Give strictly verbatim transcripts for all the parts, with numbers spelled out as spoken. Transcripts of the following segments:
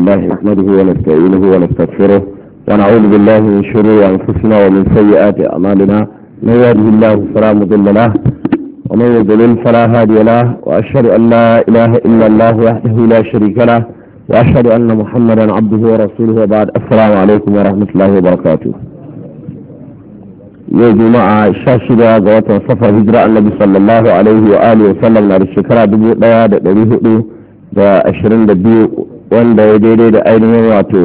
لله نحمده ونستعينه ونستغفره ونعوذ بالله من شرور أنفسنا ومن سيئات أعمالنا من يهده الله فلا مضل له ومن يضلل فلا هادي له وأشهد أن لا إله إلا الله وحده لا شريك له وأشهد أن محمدا عبده ورسوله وبعد. السلام عليكم ورحمة الله وبركاته. يا جماعة شاشدة قوات صفر هجرة النبي صلى الله عليه وآله وسلم على الشكرة دبو ديا دريه دو دا أشرين دبيو وان دا يدي دا أينه واتو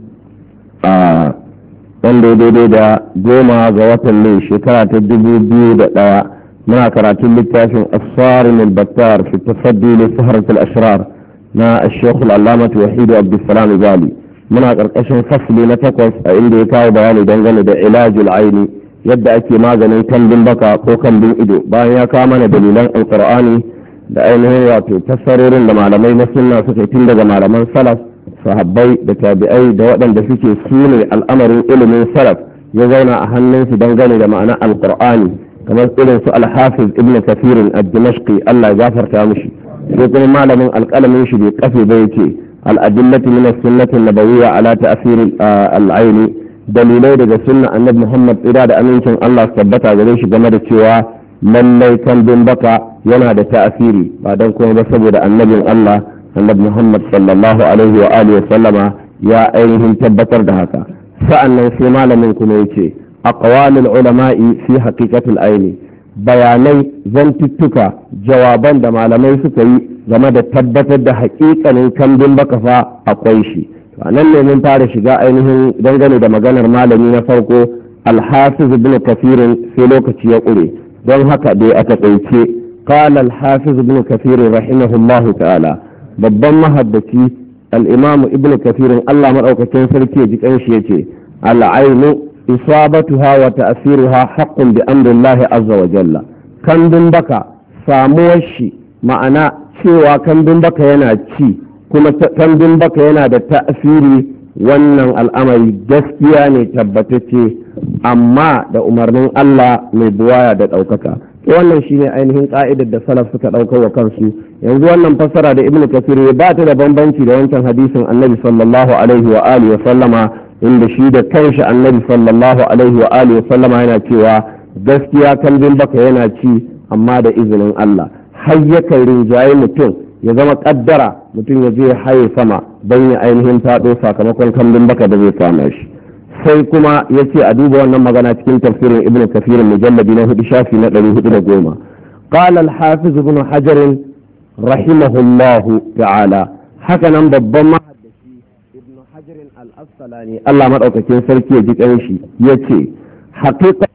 وان دا يدي دا جوما قوات اللي شكرة دبو بيو دا منا كراتين للتافن الصارم البتار في التصدي لسهرة الأشرار نا الشيخ العلامة وحيد عبد السلام بالي منا كرقشن فصلي نتقص عندي كاو بياني دنجل دا علاج العيني yadda ake maganin kambin baka ko kambin ido bayan ya kawo mana dalilan alkur'ani da ainihin wato fassarorin da malamai na sunna suka tun daga malaman salaf sahabbai da tabi'ai da waɗanda suke sune al'amarin ilimin salaf ya zauna a hannunsu dangane da ma'ana alkur'ani kamar irin su alhafiz ibn kafirin ad-dimashqi Allah ya gafarta mishi sai kuma malamin alƙalamin shi bai kafe ba yake al-adillatu min as-sunnati an-nabawiyya ala ta'sir al-'aini dalilai daga sunna annabi Muhammad tsira da amincin Allah su tabbata gare shi game da cewa lallai kambin baka yana da ta'asiri ba don kuma ba saboda annabin Allah annabi Muhammad sallallahu alaihi wa alihi wa sallama ya ainihin tabbatar da haka. Sa'annan sai malamin kuma yace aqwalul ulama'i fi haqiqatil aini, bayanai zantuttuka jawaban da malamai suka yi game da tabbatar da haƙiƙanin kambin baka fa akwai shi. nan ne mun fara shiga ainihin dangane da maganar malami na farko alhafiz ibn kafirin sai lokaci ya ƙure don haka dai a taƙaice qala alhafiz ibn kafirin rahimahullahu ta'ala babban mahaddaci al-imam ibn kafirin Allah madaukakin sarki ya ji kanshi yace al-ainu isabatuha wa ta'siruha haqqun bi amrillahi azza wa jalla. kambin baka samuwar shi ma'ana cewa kambin baka yana ci kuma kambin baka yana da ta'asiri wannan al'amari gaskiya ne tabbatacce amma da umarnin Allah mai buwaya da ɗaukaka. Wannan shine ainihin ka'idar da salaf suka ɗaukar wa kansu. Yanzu wannan fassara da Ibn Kathir ya ba ta da bambanci da wancan hadisin Annabi sallallahu alaihi wa alihi wa sallama inda shi da kanshi Annabi sallallahu alaihi wa alihi wa sallama yana cewa gaskiya kambin baka yana ci amma da izinin Allah. Har yakan rinjaye mutum ya zama kaddara mutum ya je haye sama don ya ainihin taɗo sakamakon kambin baka da zai kama shi. sai kuma ya ce a duba wannan magana cikin tafsirin ibn kafir mujalladi na hudu shafi na ɗari hudu da goma. qala al-hafiz ibn hajar rahimahullahu ta'ala, haka nan babban mahaddaci ibn hajar al-asqalani Allah madaukakin sarki ya ji kanshi yace haqiqa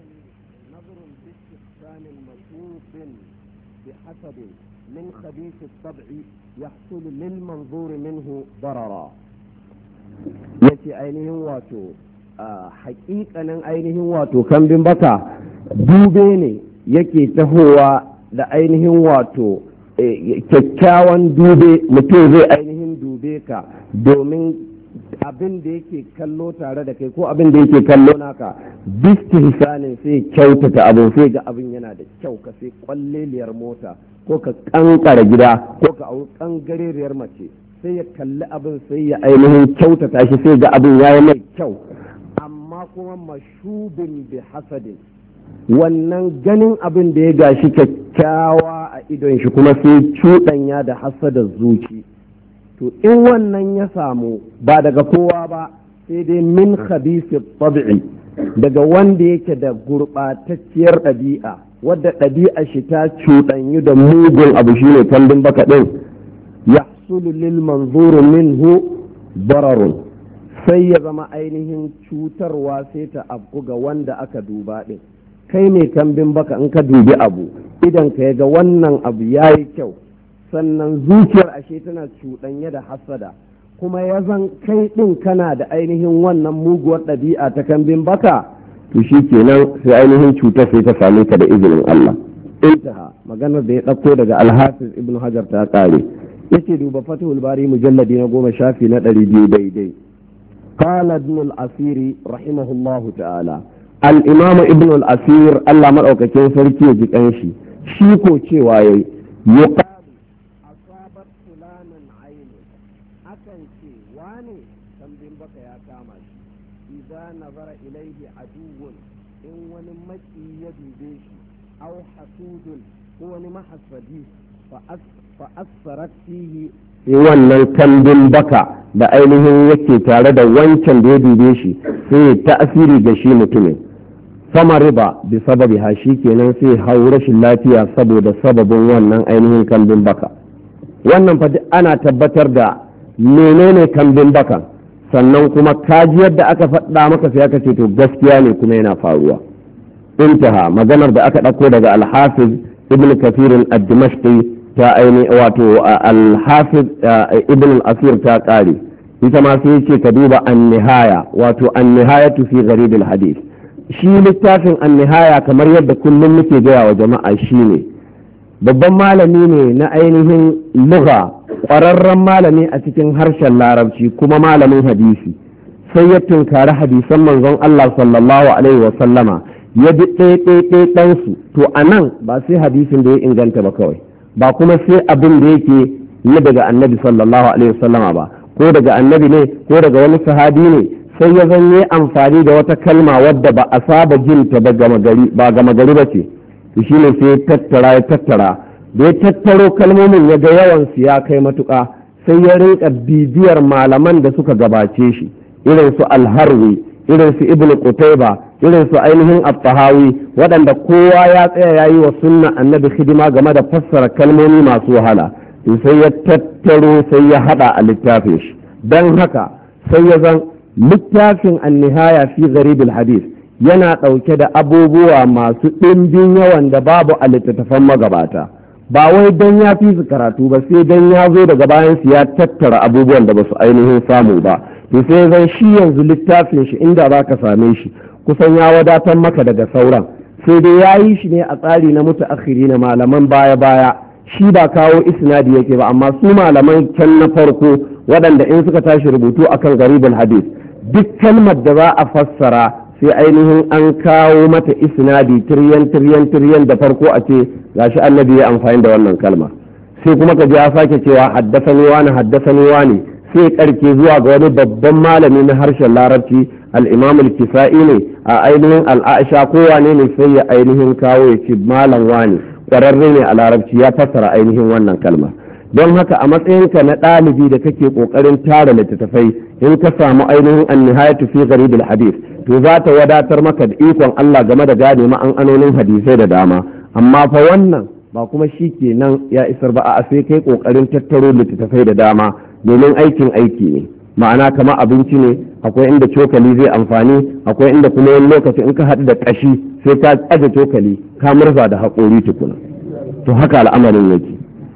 من خبيث الطبع يحصل للمنظور منه ضررا. yace ainihin wato hakikanin ainihin wato kambin baka dube ne yake tahowa da ainihin wato kyakkyawan dube mutum zai ainihin dube ka domin abin da yake kallo tare da kai ko abin da yake kallo naka bisti hisanin sai kyautata abin sai ga abin yana da kyau ka sai kwalleliyar mota ko ka kankara gida ko ka au kangareriyar mace sai ya kalli abin sai ya ainihin kyautata shi sai ga abin yayi mai kyau amma kuma mashubin bi hasadin wannan ganin abin da ya gashi kyakkyawa a idon shi kuma sai cuɗanya da hasadar zuci. to in wannan ya samu ba daga kowa ba sai dai min khabisi tabi'i daga wanda yake da gurɓatacciyar ɗabi'a wadda ɗabi'a shi ta cuɗanyu da mugun abu shine kambin baka ɗin yahsulu lil manzuru minhu dararun sai ya zama ainihin cutarwa sai ta afku ga wanda aka duba ɗin. kai ne kambin baka in ka dubi abu idan ka ga wannan abu yayi kyau sannan zuciyar ashe tana cuɗanye da hasada kuma ya zan kai ɗin kana da ainihin wannan muguwar ɗabi'a ta kambin baka to shi kenan sai ainihin cutar sai ta same ka da izinin Allah. intaha maganar da ya ɗauko daga alhafiz ibn hajar ta ƙare yace duba fatihul bari mujalladi na goma shafi na ɗari biyu daidai. qala ibn al-asir rahimahullahu ta'ala, al-imam ibn al-asir Allah madaukakin sarki ya ji kanshi shi ko cewa yayi yuqalu asabat fulanan ayn, akan zai ce wane kambin baka ya kama shi idza nazara ilaihi aduwwun in wani maki ya dube shi aw hasudun ko wani mahasadi fa asfarat fihi wannan kambin baka da ainihin yake tare da wancan da ya dube shi sai ta'asiri ga shi mutumin sama riba bi sababi ha shi kenan sai hau rashin lafiya saboda sababin wannan ainihin kambin baka. Wannan fa ana tabbatar da menene kambin baka, sannan kuma kaji yadda aka faɗa maka sai aka ce to gaskiya ne kuma yana faruwa. Intaha maganar da aka ɗauko daga Al-Hafiz Ibn Kathir ad-Dimashqi ta aini wato Al-Hafiz Ibn al-Asir ta ƙare, ita ma sai ce ka duba an-nihaya wato an-nihayatu fi gharib al-hadith. Shi littafin an-nihaya kamar yadda kullum muke gaya wa jama'a shine babban malami ne na ainihin lugha, ƙwararren malami a cikin harshen larabci kuma malamin hadisi, sai ya tunkari hadisan manzon Allah sallallahu alaihi wa sallama ya bi ɗaiɗaiɗai ɗansu. To a nan ba sai hadisin da ya inganta ba kawai, ba kuma sai abin da yake na daga annabi sallallahu alaihi wa sallama ba, ko daga annabi ne ko daga wani sahabi ne, sai ya zan yi amfani da wata kalma wadda ba a saba jinta ba gama gari ba gama gari ba ce. Shi ne sai ya tattara ya tattara da ya tattaro kalmomin ya ga yawansu ya kai matuƙa, sai ya rinka bibiyar malaman da suka gabace shi irin su alharwi, irin su ibn qutayba, irin su ainihin at-tahawi, waɗanda kowa ya tsaya yayi wa sunna annabi hidima game da fassara kalmomi masu wahala. To sai ya tattaro sai ya hada a littafin shi. Dan haka sai ya zan littafin an-nihaya fi gharib al-hadith yana ɗauke da abubuwa masu ɗimbin yawan da babu a littattafan magabata, ba wai don ya fi su karatu ba, sai don ya zo daga bayan su ya tattara abubuwan da ba su ainihin samu ba. To sai zan shi yanzu littafin shi inda za ka same shi kusan ya wadatar maka daga sauran, sai dai ya yi shi ne a tsari na mutaakhiri na malaman baya baya. Shi ba kawo isnadi yake ba, amma su malaman can na farko waɗanda in suka tashi rubutu akan garibul hadith duk kalmar da za a fassara sai ainihin an kawo mata isnadi tiryan tiryan tiryan da farko a ce gashi annabi ya amfani da wannan kalma, sai kuma ka ji ya sake cewa haddasani wani haddasani wani, sai karke zuwa ga wani babban malami na harshen larabci al-imam al-kisa'i ne a ainihin al-aisha ko wane ne, sai ya ainihin kawo ya ce malam wani kwararre ne a larabci ya fassara ainihin wannan kalma. Don haka a matsayinka na ɗalibi da kake ƙoƙarin tara littattafai, in ka samu ainihin an-nihayatu fi gharib al-hadith to za ta wadatar maka da ikon Allah game da gane ma'anonin hadisai da dama. Amma fa wannan ba kuma shi ke nan ya isar ba, a sai kai ƙoƙarin tattaro littattafai da dama domin aikin aiki ne. Ma'ana kamar abinci ne, akwai inda cokali zai amfani, akwai inda kuma wani lokaci in ka haɗu da ƙashi sai ka aje cokali ka murza da haƙori tukuna. To haka al'amarin yake.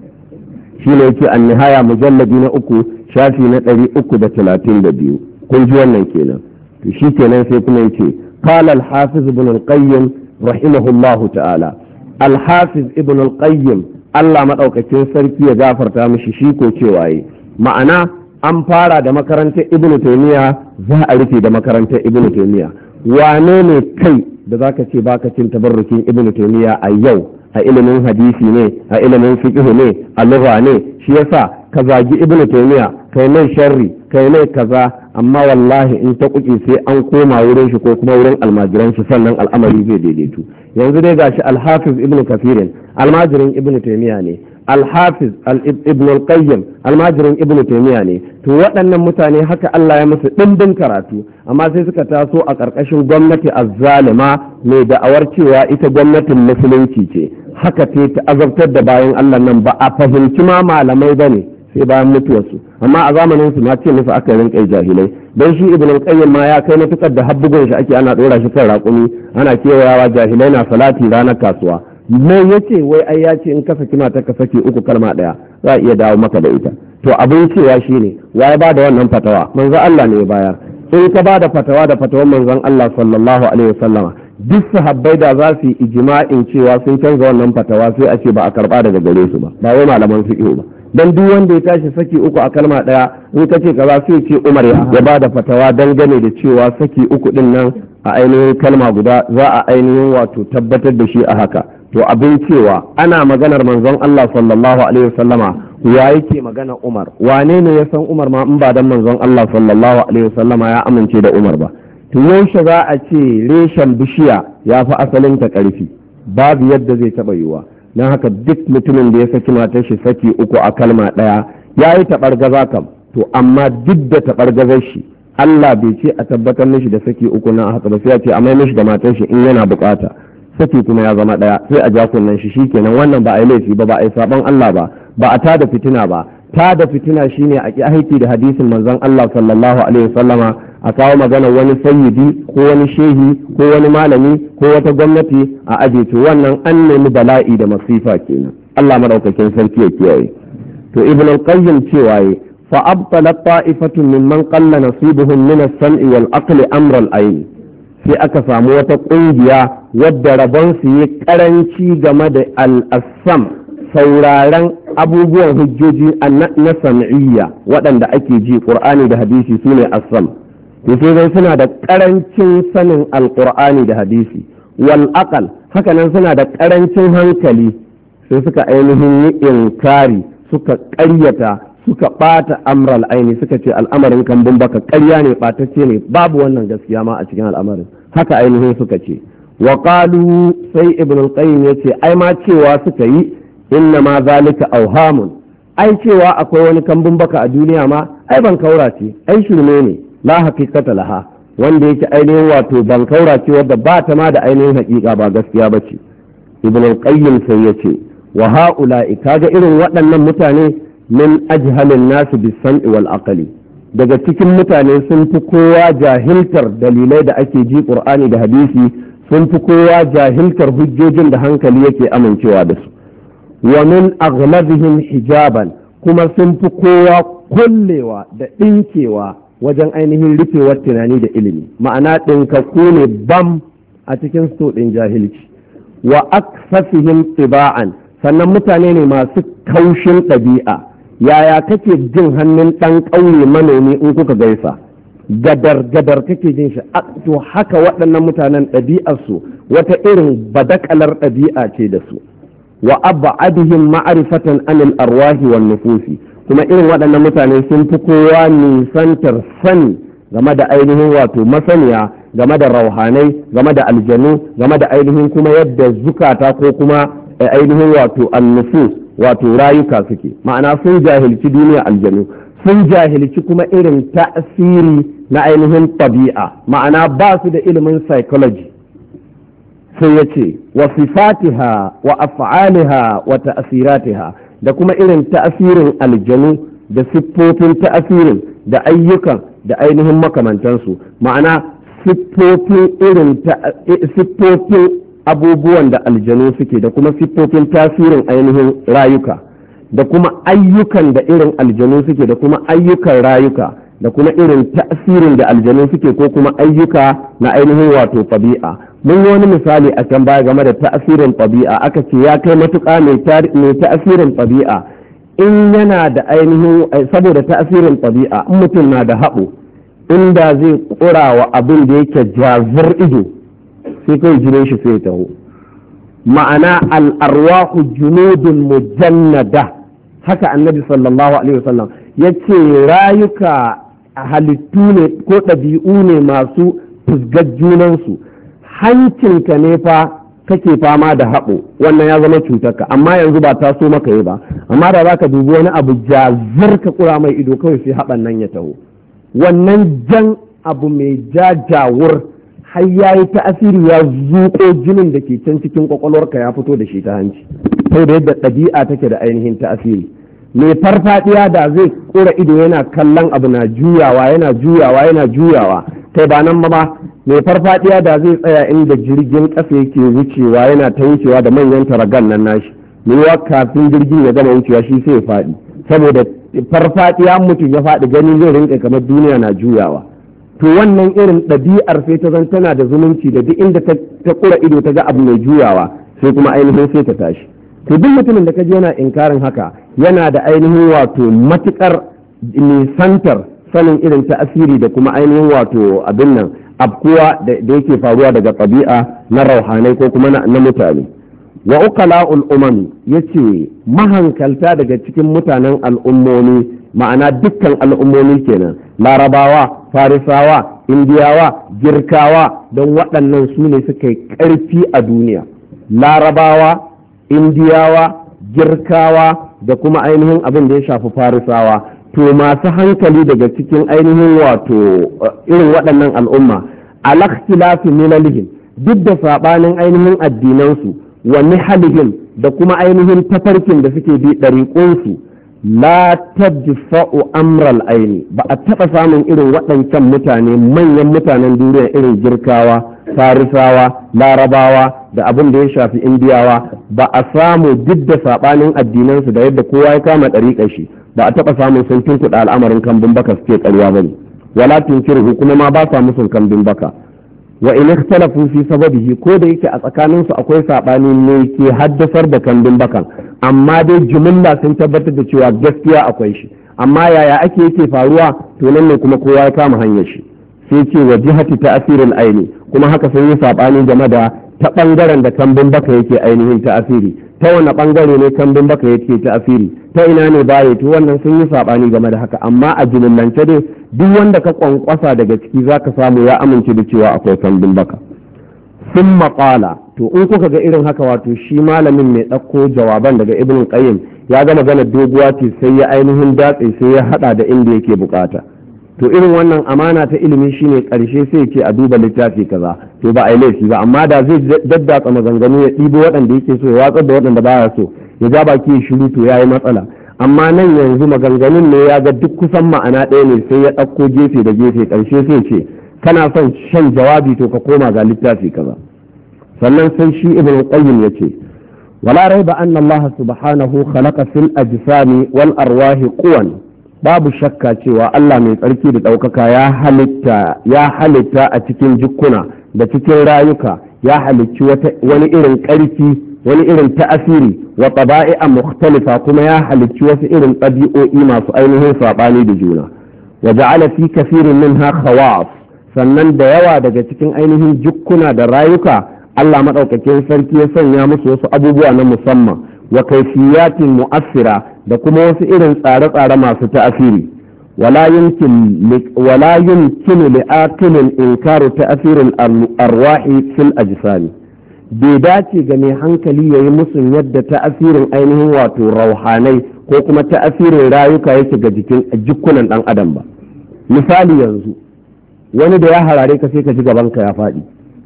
Shi ne yake an nihaya mujalladi na uku shafi na ɗari uku da talatin da biyu. Kun ji wannan kenan. To shi kenan sai kuma yace qala al-hafiz ibn al-qayyim rahimahullahu ta'ala. Al-hafiz ibn al-qayyim Allah madaukakin sarki ya gafarta mishi, shi ko cewa yi ma'ana an fara da makarantar ibn taymiya za a rufe da makarantar ibn taymiya. Wane ne kai da zaka ce baka cin tabarrukin ibn taymiya a yau? A ilimin hadisi ne, a ilimin fiqh ne, a lugha ne, shi yasa ka zagi ibnu taymiya kai mai sharri kai mai kaza, amma wallahi in ta kuki sai an koma wurin shi ko kuma wurin almajiran shi sannan al'amari zai daidaitu. Yanzu dai gashi al-hafiz ibnu kafirin almajirin ibnu taymiya ne, al-hafiz ibnu al-qayyim almajirin ibnu taymiya ne. To waɗannan mutane haka Allah ya musu ɗimbin karatu, amma sai suka taso a ƙarƙashin gwamnati azzalima mai da'awar cewa ita gwamnatin musulunci ce. Haka ce ta azabtar da bayan Allah nan, ba a fahimci ma malamai ba ne sai bayan mutuwarsu, amma a zamanin su na ce musu aka rinƙa jahilai. Don shi ibn al-qayyim ma ya kai matukar da habbugun shi ake ana ɗora shi kan raƙumi ana kewayawa jahilai na salati ranar kasuwa. Mai yace wai ai ya ce in ka saki mata ka saki uku kalma ɗaya za a iya dawo maka da ita. To abin cewa shine waye ba da wannan fatawa? Manzon Allah ne ya bayar. In ka ba da fatawa da fatawan manzon Allah sallallahu alaihi wasallama, duk sahabbai da za su yi ijma'in cewa sun canza wannan fatawa sai a ce ba a karba daga gare su ba, ba wai malaman fiqh ba. Dan duk wanda ya tashi saki uku a kalma daya in ka ce kaza sai ce Umar ya ba da fatawa dangane da cewa saki uku din nan a ainihin kalma guda za a ainihin wato tabbatar da shi a haka. To abin cewa ana maganar manzon Allah sallallahu alaihi wasallama wa yake magana Umar, wane ne ya san Umar ma in ba dan manzon Allah sallallahu alaihi wasallama ya amince da Umar ba. to yaushe za a ce reshen bishiya ya fi asalin ta ƙarfi? Babu yadda zai taɓa yiwuwa. don haka duk mutumin da ya saki matar shi saki uku a kalma ɗaya ya yi taɓargaza kam, to amma duk da taɓargazar shi Allah bai ce a tabbatar mishi da saki uku na haka ba, sai ya ce a mai mishi da matar shi in yana bukata, saki kuma ya zama ɗaya sai a ja kunnen shi shikenan. wannan ba a yi laifi ba, ba a yi saban Allah ba, ba a tada fitina ba. tada fitina shine a ki aiki da hadisin manzon Allah sallallahu alaihi wasallama, a kawo magana wani sayyidi ko wani shehi ko wani malami ko wata gwamnati a aje, to wannan an nemi bala'i da masifa kenan. Allah madaukakin sarki ya kiyaye. to ibn al-qayyim cewa yi fa abtala ta'ifatun mimman qalla nasibuhum min as-sam'i wal aqli amra al-ayn. sai aka samu wata kungiya wadda rabon su yi karanci game da al-assam, sauraron abubuwan hujjoji na sam'iyya waɗanda ake ji qur'ani da hadisi sune assam. to sai dai suna da karancin sanin alqur'ani da hadisi, wal aqal haka nan suna da karancin hankali, sai suka ainihin yi inkari, suka ƙaryata, suka ɓata amral aini, suka ce al'amarin kambun baka ƙarya ne, ɓatacce ne, babu wannan gaskiya ma a cikin al'amarin. haka ainihin suka ce. wa qalu, sai ibn al-qayyim yace ai ma cewa suka yi inna ma zalika awhamun, ai cewa akwai wani kambun baka a duniya ma ai ban kaura ce, ai shirme ne, la haqiqata laha, wanda yake ainihin wato ban kaura ce wadda ba ta ma da ainihin haƙiƙa, ba gaskiya bace. ibn al-qayyim sai yace wa ha'ula'i, kaga irin waɗannan mutane min ajhalin nasu bis-sam'i wal aqli, daga cikin mutane sun fi kowa jahiltar dalilai da ake ji qur'ani da hadisi, sun fi kowa jahiltar hujjojin da hankali yake amincewa da su. wa min aghlabihim hijaban, kuma sun fi kowa kullewa da ɗinkewa wajen ainihin rufewar tunani da ilimi, ma'ana ɗinkakku ne bam a cikin sto ɗin jahilci. wa aksafihim tiba'an, sannan mutane ne masu kaushin ɗabi'a. yaya kake jin hannun ɗan ƙauye manomi in kuka gaisa, gadar gadar kake jin shi. to haka waɗannan mutanen ɗabi'arsu wata irin badakalar ɗabi'a ce da su. wa ab'adihim ma'rifatan anil arwahi wan nufusi, kuma irin waɗannan mutane sun fi kowa nisantar sani game da ainihin wato masaniya game da rauhanai, game da aljanu, game da ainihin kuma yadda zukata ko kuma ainihin wato annufus wato rayuka suke. ma'ana sun jahilci duniya aljanu, sun jahilci kuma irin ta'asiri na ainihin tabi'a, ma'ana ba su da ilimin psychology. sai ya ce wa sifatiha wa af'aliha wa ta'asiratiha, da kuma irin ta'asirin aljanu da siffofin ta'asirin da ayyukan da ainihin makamantansu, ma'ana siffofin irin siffofin abubuwan da aljanu suke, da kuma siffofin tasirin ainihin rayuka, da kuma ayyukan da irin aljanu suke, da kuma ayyukan rayuka, da kuma irin tasirin da aljanu suke ko kuma ayyuka na ainihin wato tabi'a. mun yi wani misali a can baya game da tasirin tabi'a, aka ce ya kai matuƙa mai tasirin tabi'a in yana da ainihin, saboda tasirin tabi'a in mutum na da haɓo, inda zai ƙura wa abin da yake jazir ido sai kai jinin shi sai taho. ma'ana al'arwahu junudun mujannada, haka annabi sallallahu alaihi wasallam ya ce rayuka halittu ne ko ɗabi'u ne masu fusgar junansu. hancinka ne fa kake fama da haɓo, wannan ya zama cutarka, amma yanzu ba ta so maka yi ba, amma da za ka dubi wani abu jazir ka kura mai ido kawai sai haɓan nan ya taho. wannan jan abu mai jajawur har ya yi ta'asiri, ya zuƙo jinin da ke can cikin kwakwalwarka ya fito da shi ta hanci, sau da yadda ɗabi'a take da ainihin ta'asiri. mai farfadiya da zai kura ido yana kallon abu na juyawa yana juyawa yana juyawa, kai ba nan ba, mai farfadiya da zai tsaya inda jirgin ƙasa yake wucewa yana ta wucewa da manyan taragan nan nashi, mai kafin jirgin ya gama wucewa shi sai ya faɗi, saboda farfadiya mutum ya faɗi gani zai rinka kamar duniya na juyawa. to wannan irin ɗabi'ar sai ta zan tana da zumunci da duk inda ta kura ido ta ga abu mai juyawa sai kuma ainihin sai ta tashi. to duk mutumin da ka je yana inkarin haka yana da ainihin wato matukar nisantar sanin irin ta'asiri da kuma ainihin wato abin nan abkuwa da yake faruwa daga ɗabi'a na rauhanai ko kuma na mutane. wa uqala'ul umami yace mahankalta daga cikin mutanen al'ummomi ma'ana dukkan al'ummomi kenan larabawa farisawa indiyawa girkawa don waɗannan su ne suka yi ƙarfi a duniya larabawa indiyawa girkawa da kuma ainihin abin da ya shafi farisawa to masu hankali daga cikin ainihin wato irin waɗannan al'umma alakhtilafi milalihim duk da saɓanin ainihin addinansu wa nihalihim da kuma ainihin tafarkin da suke bi ɗariƙunsu la tadfa'u amral aini ba a taɓa samun irin waɗancan mutane manyan mutanen duniya irin girkawa farisawa larabawa da abin da ya shafi indiyawa ba a samu duk da saɓanin addinansu da yadda kowa ya kama ɗariƙar shi ba a taɓa samun sun tunkuɗa al'amarin kambin baka suke ƙarya ba ne wala tunkiru kuma ma ba sa musun kambin baka wa in ikhtalafu fi sababihi ko da yake a tsakaninsu akwai saɓani ne ke haddasar da kambin bakan amma dai jumilla sun tabbatar da cewa gaskiya akwai shi amma yaya ake yake faruwa to nan ne kuma kowa ya kama hanyar shi sai ce wa jihati ta'asirin aini kuma haka sun yi saɓani game da ta ɓangaren da kambin baka yake ainihin ta'asiri ta wani ɓangare ne kambin baka yake ta'asiri ta ina ne baya to wannan sun yi saɓani game da haka amma a jimillance dai duk wanda ka kwankwasa daga ciki zaka samu ya amince da cewa akwai kambin baka sun maƙala to in kuka ga irin haka wato shi malamin mai ɗauko jawaban daga ibn qayyim ya ga magana doguwa ce sai ya ainihin datse sai ya haɗa da inda yake bukata to irin wannan amana ta ilimi shine karshe sai ce a duba littafi kaza to ba a yi laifi ba amma da zai daddatsa maganganu ya ɗibo waɗanda yake so ya watsar da waɗanda baya so ya ja baki ya shiru to yayi matsala amma nan yanzu maganganun ne ya ga duk kusan ma'ana ɗaya ne sai ya ɗauko gefe da gefe karshe sai ce kana son shan jawabi to ka koma ga littafi kaza sannan sai shi ibn qayyim yace wala raiba anna Allah subhanahu khalaqa fil ajsami wal arwahi quwan babu shakka cewa Allah mai tsarki da ɗaukaka ya halitta ya halitta a cikin jikkuna da cikin rayuka ya halicci wani irin ƙarfi wani irin ta'asiri wa taba'i'a mukhtalifa kuma ya halicci wasu irin ɗabi'o'i masu ainihin saɓani da juna wa ja'ala fi kafirin minha khawas sannan da yawa daga cikin ainihin jikkuna da rayuka Allah madaukakin sarki ya sanya musu wasu abubuwa na musamman wa kaifiyatin mu'assira da kuma wasu irin tsare-tsare masu ta'asiri wala yumkin wala yumkin li aqilin inkaru ta'asirin arwahi fil ajsami bai dace ga mai hankali yayi musun yadda ta'asirin ainihin wato rauhanai ko kuma ta'asirin rayuka yake ga jikin jikunan dan adam ba misali yanzu wani da ya harare ka sai ka ji gaban ka ya faɗi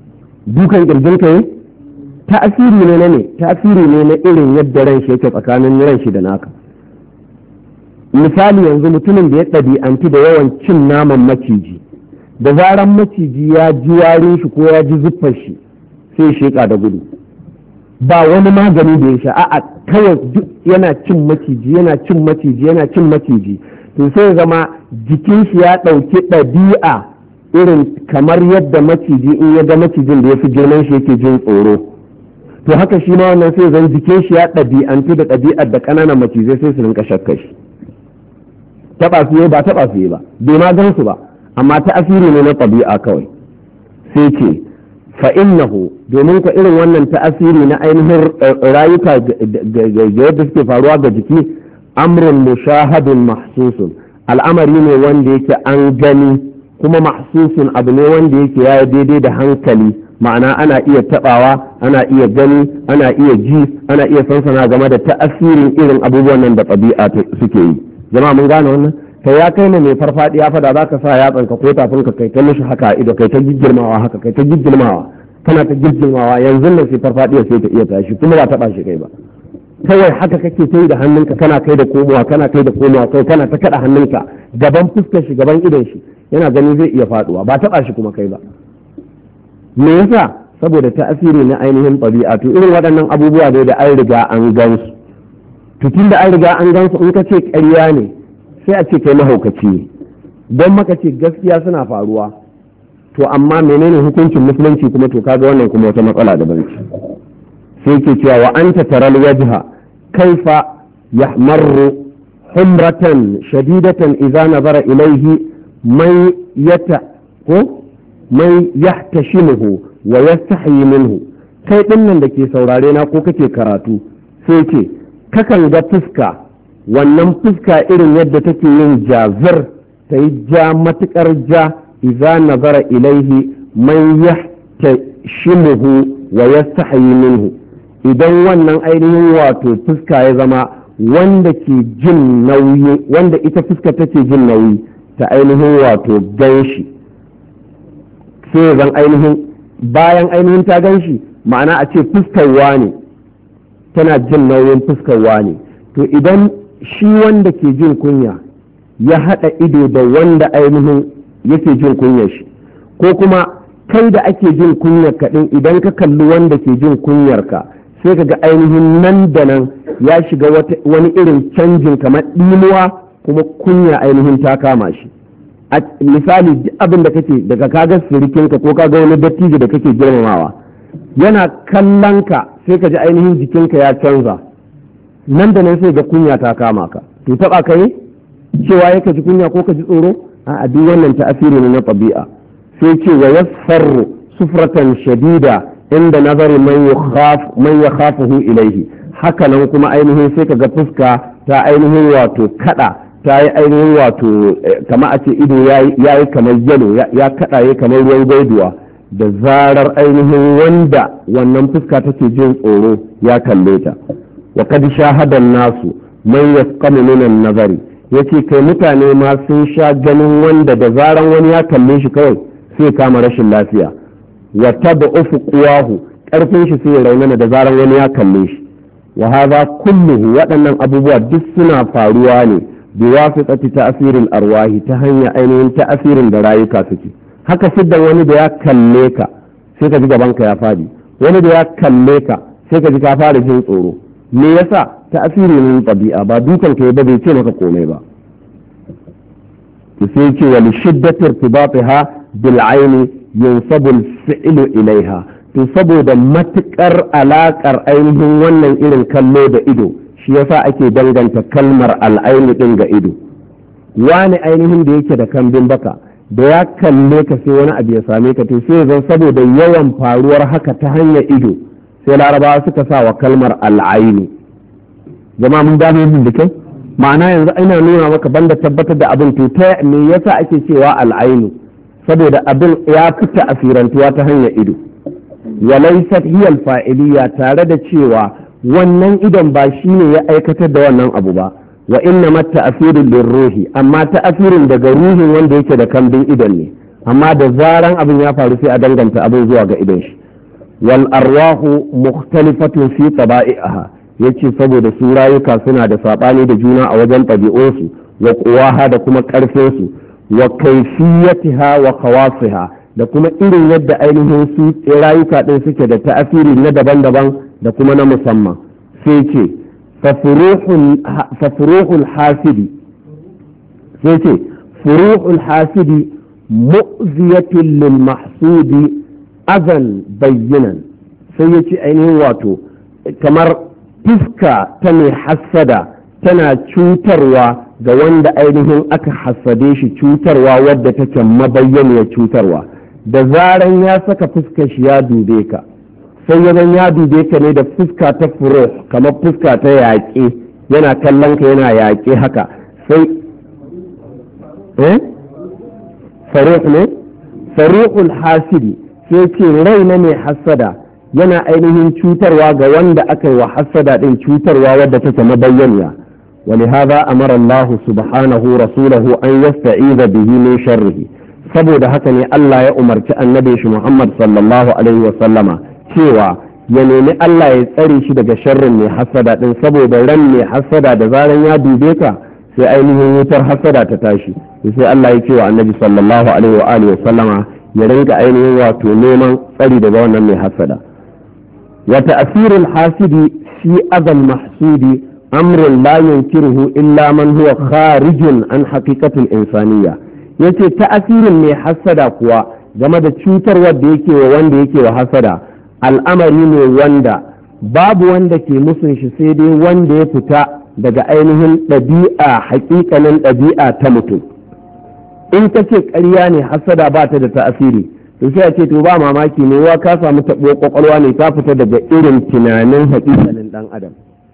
dukan kirjinka ne ta'asiri ne ne ta'asiri ne na irin yadda ran shi yake tsakanin ran shi da naka misali yanzu mutumin da ya ɗabi'anti da yawan cin naman maciji da zaran maciji ya ji warin shi ko ya ji zuffar shi sai sheka da gudu ba wani magani da ya sha a'a kawai duk yana cin maciji yana cin maciji yana cin maciji to sai zama jikin shi ya ɗauki ɗabi'a irin kamar yadda maciji in ya ga macijin da ya fi girman shi yake jin tsoro to haka shi ma wannan sai zan jikin shi ya ɗabi'antu da ɗabi'ar da ƙananan macizai sai su rinka shakka shi taɓa su ba taɓa su ba bai ma gan su ba amma ta asiri ne na ɗabi'a kawai sai ce fa innahu domin ka irin wannan ta asiri na ainihin rayuka ga yadda suke faruwa ga jiki amrun mushahadun mahsusun al'amari ne wanda yake an gani kuma mahsusun abu ne wanda yake ya daidai da hankali ma'ana ana iya tabawa ana iya gani ana iya ji ana iya sansana game da ta'asirin irin abubuwan nan da ɗabi'a suke yi jama'a mun gane wannan kai ya kai ne mai farfadiya fa da zaka sa yatsan ka ko tafin ka kai ta mishi haka ido kai ta giggirmawa haka kai ta giggirmawa kana ta giggirmawa yanzu nan sai farfadiya sai ta iya tashi kuma ba taba shi kai ba kawai haka kake ta yi da hannunka kana kai da komowa kana kai da komowa kai kana ta kada hannunka gaban fuskar shi gaban idon shi yana ganin zai iya faduwa ba taba shi kuma kai ba me yasa saboda ta'asiri na ainihin ɗabi'a to irin waɗannan abubuwa dai da an riga an gansu to tun da an riga an gansu in ka ce ƙarya ne sai a ce kai mahaukaci ne don maka ce gaskiya suna faruwa to amma menene hukuncin musulunci kuma to kaga wannan kuma wata matsala da banci sai ke cewa wa anta taral wajha kaifa yahmarru humratan shadidatan idza nazara ilayhi man yata ko man yahtashimuhu wa yastahi minhu kai ɗin nan da ke saurare na ko kake karatu, sai ce kakan ga fuska, wannan fuska irin yadda take yin jazir ta yi ja matuƙar ja idza nazara ilaihi man yahtashimuhu wa yastahi minhu, idan wannan ainihin wato fuska ya zama wanda ke jin nauyi, wanda ita fuska take jin nauyi ta ainihin wato ganshi, sai zan ainihin bayan ainihin ta ganshi, ma'ana a ce fuskarwa ne tana jin nauyin fuskarwa ne, to idan shi wanda ke jin kunya ya haɗa ido da wanda ainihin yake jin kunyar shi, ko kuma kai da ake jin kunyar kaɗin idan ka kalli wanda ke jin kunyar ka sai ka ga ainihin nan da nan ya shiga wani irin canjin kamar ɗimuwa, kuma kunya ainihin ta kama shi. A misali duk abin da kake daga kaga sirikinka ko kaga wani dattijo da kake girmamawa yana kallon ka sai ka ji ainihin jikinka ya canza, nan da nan sai ga kunya ta kama ka, to taba ka ne cewa ya ka ji kunya ko ka ji tsoro? a duk wannan ta'asiri ne na tabi'a. sai ce wa yasfarru sufratan shadida inda nazari man yakhaf man yakhafuhu ilayhi, haka nan kuma ainihin sai ka ga fuska ta ainihin wato kada, ta yi ainihin wato kama a ce ido ya yi kamar yalo, ya kada ya kamar ruwan gwaiduwa da zarar ainihin wanda wannan fuska take jin tsoro ya kalle ta. wa kad shahada nasu man yasqamu min an-nazari, yace kai mutane ma sun sha ganin wanda da zaran wani ya kalle shi kawai sai kama rashin lafiya, wa tad'ufu quwahu, karfin shi sai ya raunana da zaran wani ya kalle shi. wa hadha kulluhu, waɗannan abubuwa duk suna faruwa ne bi wasitati ta'siril arwahi, ta hanya ainihin ta'asirin da rayuka suke. haka siddan wani da ya kalle ka sai ka ji gabanka ya fadi, wani da ya kalle ka sai ka ji ka fara jin tsoro. me yasa? ta'asiri ne tabi'a, ba dukan ka ba, bai ce maka komai ba. sai ce wa li shiddati irtibatiha bil aini yansabu al fi'lu ilaiha, to saboda matukar alakar ainihin wannan irin kallo da ido shi yasa ake danganta kalmar al'aini din ga ido. wani ainihin da yake da kambin baka da ya kalle ka sai wani abu ya same ka, to sai zan saboda yawan faruwar haka ta hanyar ido sai larabawa suka sa wa kalmar al'aini. jama'a mun gane yin da kyau, ma'ana yanzu ina nuna maka banda tabbatar da abin, to ta me yasa ake cewa al'aini? saboda abin ya fita asirantuwa ta hanyar ido. walaysat hiya al-fa'iliyya, tare da cewa wannan idon ba shine ya aikatar da wannan abu ba, wa inna ma ta'asirul lirruhi, amma ta'asirin daga ruhin wanda yake da kambin idon ne, amma da zaran abin ya faru sai a danganta abin zuwa ga idon shi. wal arwahu mukhtalifatun fi taba'iha, yace saboda su rayuka suna da sabani da juna a wajen ɗabi'unsu, wa quwaha da kuma ƙarfin su, wa kayfiyatiha wa khawasiha da kuma irin yadda ainihin su rayuka din suke da ta'asiri na daban-daban da kuma na musamman. sai ce fafuruhul hasidi, sai ce furuhul hasidi mu'ziyatun lil mahsudi azan bayyinan, sai ya ce ainihin wato kamar fuska ta mai hassada tana cutarwa ga wanda ainihin aka hassade shi, cutarwa wadda take mabayyaniyar cutarwa. da zaran ya saka fuskar shi ya dube ka, sai yazan ya dube ka ne da fuska ta furo, kamar fuska ta yaƙe, yana kallon ka yana yaƙe haka, sai eh faruq ne faruqul hasidi, sai ce rai na mai hassada yana ainihin cutarwa ga wanda aka yi wa hassada din cutarwa wadda take mabayyaniya. ولهذا أمر الله سبحانه رسوله أن يستعيذ به من شره, saboda haka ne Allah ya umarci annabi shi Muhammad sallallahu alaihi wa sallama cewa ya nemi Allah ya tsare shi daga sharrin mai hasada din, saboda ran mai hasada da zaran ya dube ka sai ainihin wutar hasada ta tashi, sai Allah ya ce wa annabi sallallahu alaihi wa alihi wa sallama ya rinka ainihin wato neman tsari daga wannan mai hasada. wa ta'sirul hasidi fi adal mahsudi amrun la yunkiruhu illa man huwa kharijun an haqiqatil insaniyya, yace ta'asirin mai hasada kuwa game da cutarwar da yake wa wanda yake wa hasada al'amari ne wanda babu wanda ke musun shi sai dai wanda ya fita daga ainihin ɗabi'a, haƙiƙanin ɗabi'a ta mutum. in ka ce ƙarya ne hasada ba ta da ta'asiri, to sai a ce to ba mamaki ne wa ka samu taɓo kwakwalwa ne ka fita daga irin tunanin haƙiƙanin ɗan adam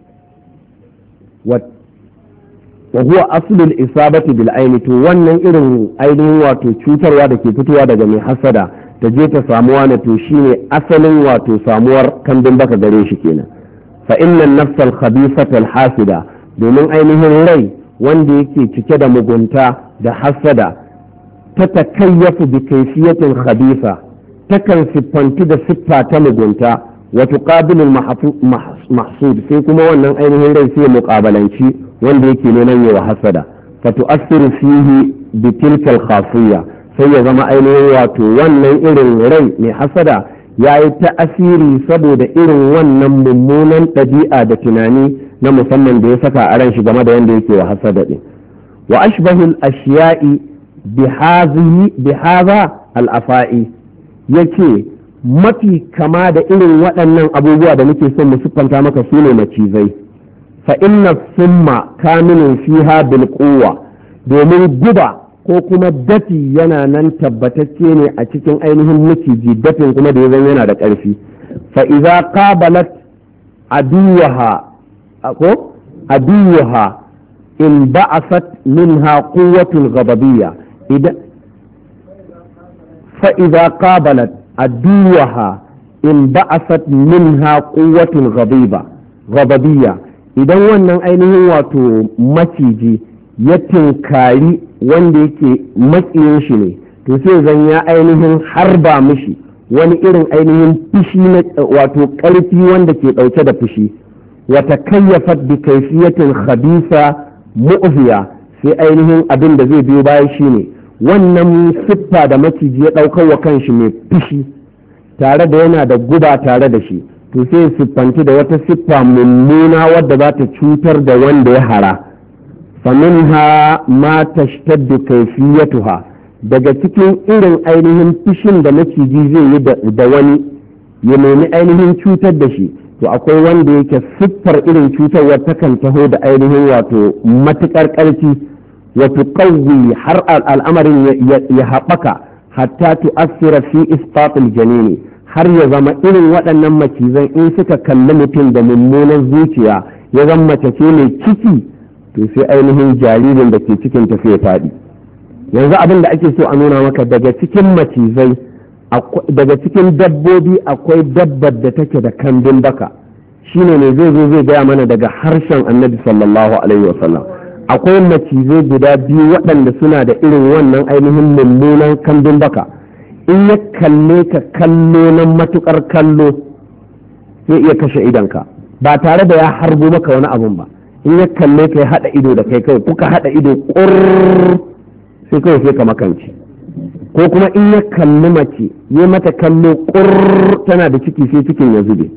wa huwa aslul isabati bil aini, to wannan irin ainihin wato cutarwa da ke fitowa daga mai hasada ta je ta samuwa na to shine asalin wato samuwar kambin baka gare shi kenan. fa inna nafsal khabithata al hasida, domin ainihin rai wanda yake cike da mugunta da hasada ta takayyafu bi kayfiyatin khabitha, takan siffanti da siffa ta mugunta wa tuqabilu al mahsud, sai kuma wannan ainihin rai sai muqabalanci wanda yake neman yawa hasada, fa tu'assiru fihi bi tilka al khafiyya, sai ya zama ainihin wato wannan irin rai mai hasada ya yi ta'asiri saboda irin wannan mummunan ɗabi'a da tunani na musamman da ya saka a ran shi game da wanda yake wa hasada ɗin. wa ashbahul ashiya'i bi hadha al afa'i, yace mafi kama da irin waɗannan abubuwa da muke son mu siffanta maka su ne macizai. fa inna summa kamilun fiha bil quwwa, domin guba ko kuma dafi yana nan tabbatacce ne a cikin ainihin maciji, dafin kuma da yanzu yana da ƙarfi. fa idza qabalat aduwaha ko aduwaha in ba'asat minha quwwatul ghadabiyya, idan fa idza qabalat aduwaha in ba'asat minha quwwatul ghadabiyya, idan wannan ainihin wato maciji ya tinkari wanda yake makiyin shi ne, to sai zan ya ainihin harba mishi wani irin ainihin fushi na wato ƙarfi wanda ke ɗauke da fushi. wata kayyafat bi kaifiyatin khabisa mu'ziya, sai ainihin abin da zai biyo baya shine wannan siffa da maciji ya ɗaukar wa kanshi mai fushi tare da yana da guba tare da shi, to sai siffanti da wata siffa mummuna wadda za ta cutar da wanda ya hara. faminha ma tashtaddu kayfiyatuha, daga cikin irin ainihin fishin da maciji zai yi da wani ya nemi ainihin cutar da shi, to akwai wanda yake siffar irin cutarwar takan taho da ainihin wato matukar ƙarfi, wato qawwi har al'amarin ya haɓaka hatta tu'assira fi isqatil janini, har ya zama irin waɗannan macizan in suka kalli mutum da mummunan zuciya ya zama mace ce mai ciki, to sai ainihin jaririn da ke cikin ta sai faɗi. yanzu abin da ake so a nuna maka, daga cikin macizai daga cikin dabbobi akwai dabbar da take da kambin baka, shine ne zai zo zai gaya mana daga harshen annabi sallallahu alaihi wasallam. akwai macizai guda biyu waɗanda suna da irin wannan ainihin mummunan kambin baka, in ya kalle ka kallo na matukar kallo zai iya kashe idonka ba tare da ya harbo maka wani abun ba. in ya kalle ka ya haɗa ido da kai kawai kuka haɗa ido ƙurr sai kawai sai ka makanci, ko kuma in ya kalli mace ya mata kallo ƙurr tana da ciki sai cikin ya zube.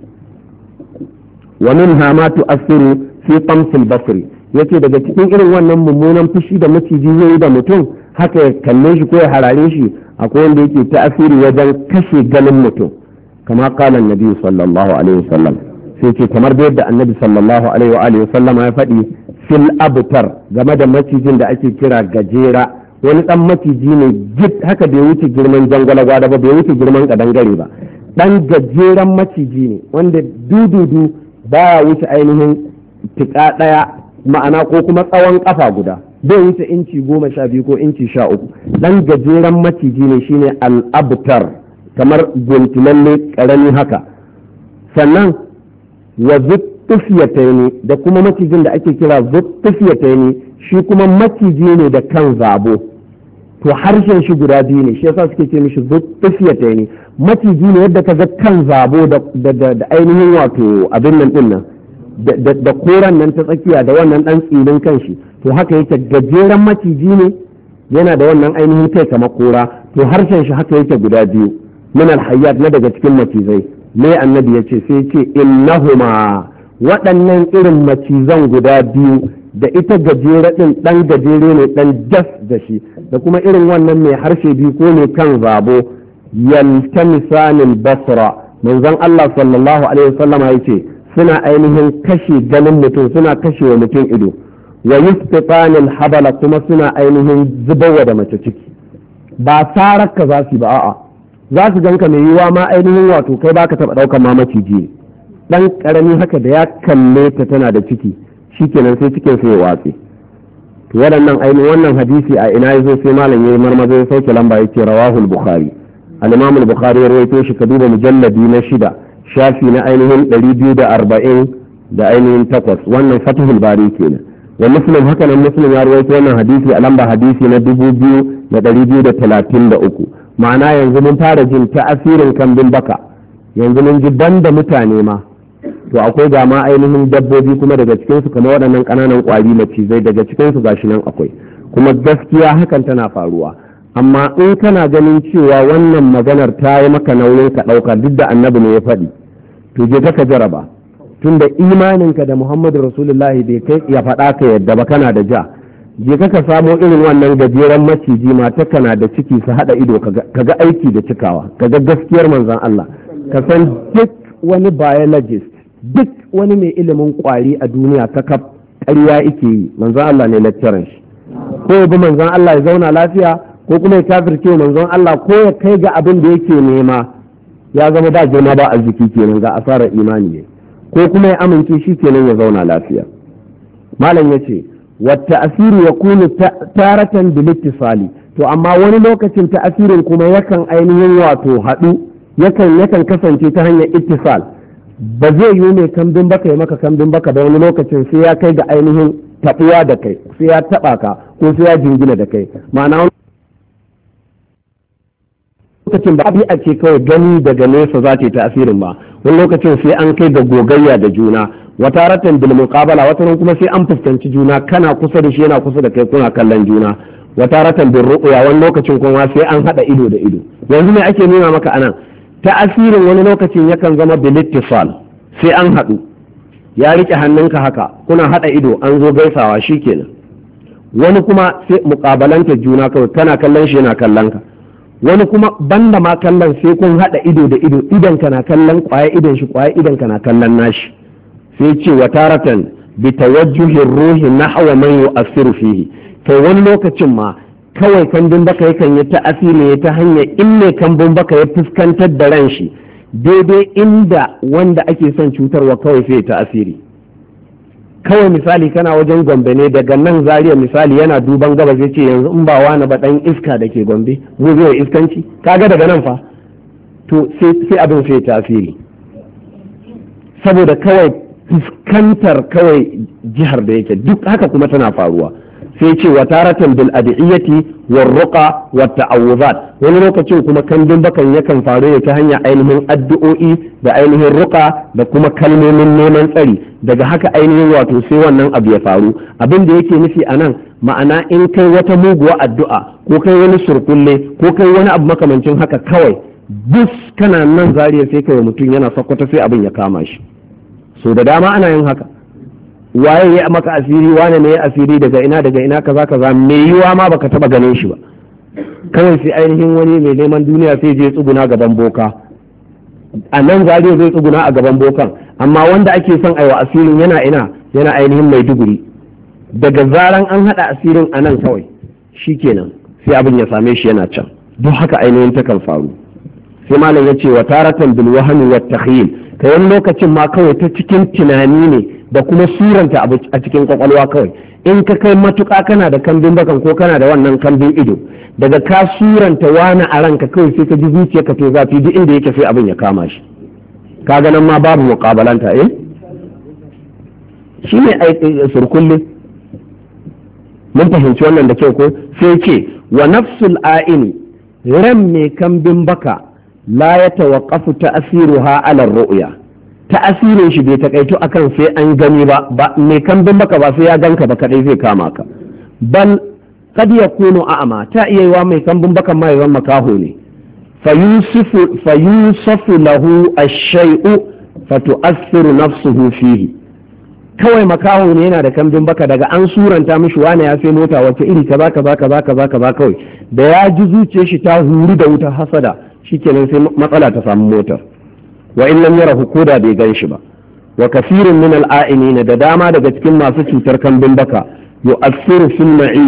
wa minha ma tu'assiru fi tamsil basri, yace daga cikin irin wannan mummunan fushi da maciji zai yi da mutum, haka ya kalle shi ko ya harare shi, akwai wanda yake ta'asiri wajen kashe ganin mutum, kama qala annabi sallallahu alaihi wasallam, sai ce kamar da yadda annabi sallallahu alaihi wa alihi wasallam ya faɗi fil abtar game da macijin da ake kira gajera. wani dan maciji ne jit haka bai wuce girman jangwalagwa da ba, bai wuce girman kadangare ba, dan gajeren maciji ne wanda dududu baya wuce ainihin tika daya, ma'ana ko kuma tsawon kafa guda, bai wuce inci goma sha biyu ko inci sha uku. dan gajeren maciji ne shine al-abtar, kamar guntulalle karami haka. sannan wa zuttufiyataini, da kuma macijin da ake kira zuttufiyataini, shi kuma maciji ne da kan zabo, to harshen shi guda biyu ne, shi yasa suke ce mishi zuttufiyataini. maciji ne yadda ka ga kan zabo da ainihin wato abin nan din nan da koran nan ta tsakiya da wannan dan tsinin kanshi, to haka yake gajeren maciji ne yana da wannan ainihin kai kamar kora, to harshen shi haka yake guda biyu. min alhayyat, na daga cikin macizai. mai annabi ya ce sai ce innahuma, waɗannan irin macizan guda biyu, da ita gajere ɗin ɗan gajere ne ɗan jas da shi, da kuma irin wannan mai harshe biyu ko mai kan zabo, yaltamisanil basra, manzon Allah sallallahu alaihi wasallam ya ce suna ainihin kashe ganin mutum, suna kashe wa mutum ido. wa yusqitanil habala, kuma suna ainihin zubarwa da mace ciki, ba sararka za su ba, a'a za su ganka mai yiwa ma ainihin wato kai baka taɓa ɗaukan ma maciji ne, ɗan ƙarami haka da ya kalle ta tana da ciki shikenan sai cikin sai ya watse. to waɗannan ainihin wannan hadisi a ina yazo sai malam yayi marmaza ya sauke lamba yace rawahul bukhari, al-imam al-bukhari ya rawaito shi, ka duba mujalladi na shida shafi na ainihin ɗari biyu da arba'in da ainihin takwas, wannan fatihul bari kenan. wa muslim haka nan muslim ya rawaito wannan hadisi a lamba hadisi na dubu biyu da ɗari biyu da talatin da uku. ma'ana yanzu mun fara jin ta'asirin kambin baka, yanzu mun ji banda mutane ma to akwai ga ma ainihin dabbobi kuma daga cikinsu kamar waɗannan ƙananan ƙwari macizai daga cikinsu gashi nan akwai, kuma gaskiya hakan tana faruwa. amma in kana ganin cewa wannan maganar ta yi maka nauyin ka ɗauka duk da annabi ne ya faɗi, to je ka jaraba, tunda imaninka da muhammadu rasulullahi bai kai ya faɗa ka yadda ba kana da ja, je ka ka samo irin wannan gajeren maciji mata kana da ciki su haɗa ido ka ga aiki da cikawa, ka ga gaskiyar manzon Allah, ka san duk wani biologist duk wani mai ilimin kwari a duniya ta kaf ƙarya yake yi, manzon Allah ne lecturer shi, ko ya bi manzon Allah ya zauna lafiya ko kuma ya kafirce manzon Allah ko ya kai ga abin da yake nema ya zama ba girma ba arziki kenan, ga asarar imani ne, ko kuma ya amince shi kenan ya zauna lafiya. malam yace wa ta'siru yakunu taratan bil ittisali, to amma wani lokacin ta'asirin kuma yakan ainihin wato haɗu yakan yakan kasance ta hanyar ittisal. ba zai yi mai kambin baka ya maka kambin baka ba, wani lokacin sai ya kai ga ainihin taɓuwa da kai, sai ya taɓa ka ko sai ya jingina da kai. ma'ana wani lokacin ba a ce kawai gani daga nesa za ta yi ta'asirin ba, wani lokacin sai an kai ga gogayya da juna, wata ratan bil muqabala, wata kuma sai an fuskanci juna, kana kusa da shi yana kusa da kai kuna kallon juna, wata ratan bil ru'ya, wani lokacin kuma sai an hada ido da ido. yanzu me ake nuna maka anan? ta'asirin wani lokacin yakan zama bilittisal, sai an haɗu, ya rike hannunka haka kuna haɗa ido an zo gaisawa shikenan. wani kuma sai muƙabalanta juna kawai, kana kallon shi yana kallon ka. wani kuma banda ma kallon sai kun haɗa ido da ido, idan ka na kallon ƙwaya idan shi, ƙwaya idan ka na kallon nashi. sai ce wa taratan bi tawajjuhir ruhi nahwa man yu'assiru fihi, kai wani lokacin ma kawai kambin baka yakan yi ta'asiri ne ta hanyar in ne kambin baka ya fuskantar da ran shi daidai inda wanda ake son cutarwa kawai sai ta'asiri. kawai misali kana wajen Gombe ne, daga nan Zaria misali yana duban gaba zai ce yanzu in ba wani ba dan iska da ke Gombe mu zai iskanci, kaga daga nan fa to sai abin sai ta'asiri saboda kawai fuskantar kawai jihar da yake. duk haka kuma tana faruwa. sai ce wa taratan bil adiyati war ruqa wat ta'awuzat, wani lokacin kuma kambin bakan yakan faru ne ta hanyar ainihin addu'o'i da ainihin ruqa da kuma kalmomin neman tsari, daga haka ainihin wato sai wannan abu ya faru. abin da yake nufi anan ma'ana in kai wata muguwa addu'a ko kai wani surkulle ko kai wani abu makamancin haka, kawai bus kana nan Zariya sai kai mutum yana sakwata sai abin ya kama shi. so da dama ana yin haka. waye ya maka asiri, wane ne ya asiri, daga ina daga ina kaza kaza, me yiwa ma baka taba ganin shi ba, kawai sai ainihin wani mai neman duniya sai je tsuguna gaban boka. a nan Zariya zai tsuguna a gaban bokan, amma wanda ake son aiwa asirin yana ina yana ainihin Maiduguri. daga zaran an hada asirin a nan kawai shikenan sai abin ya same shi yana can. duk haka ainihin takan faru. sai malam ya ce wa taratan bil wahmi wat takhyil, kai wani lokacin ma kawai ta cikin tunani ne da kuma suranta abu a cikin kwakwalwa. kawai in ka kai matuƙa kana da kambin bakan ko kana da wannan kambin ido, daga ka suranta wani a ranka kawai sai ka ji zuciya ka to zafi duk inda yake sai abin ya kama shi. ka ganin ma babu muƙabalanta eh shine ai surkulli. mun fahimci wannan da kyau ko? sai ce wa nafsul a'ini, ran mai kambin baka la ya tawaqqafu ta'siruha ala ru'ya, ta'asirin shi bai takaito akan sai an gani ba, ba mai kambin baka ba sai ya ganka ba kadai zai kama ka. bal kad yakunu a'ma, ta iya yiwa mai kambin baka ma yawan makaho ne. fayusifu fayusafu lahu ash-shay'u fatu'assiru nafsuhu fihi, kawai makaho ne yana da kambin baka, daga an suranta mishi wane ya sai mota wace iri kaza kaza kaza kaza kaza, kawai da ya ji zuciyar shi ta huru da wutar hasada shikenan sai matsala ta samu motar. wa in lam yarahu koda bai gan shi ba. wa kasirun min al'ainin, da dama daga cikin masu cutar kambin baka yu'assiru fil na'im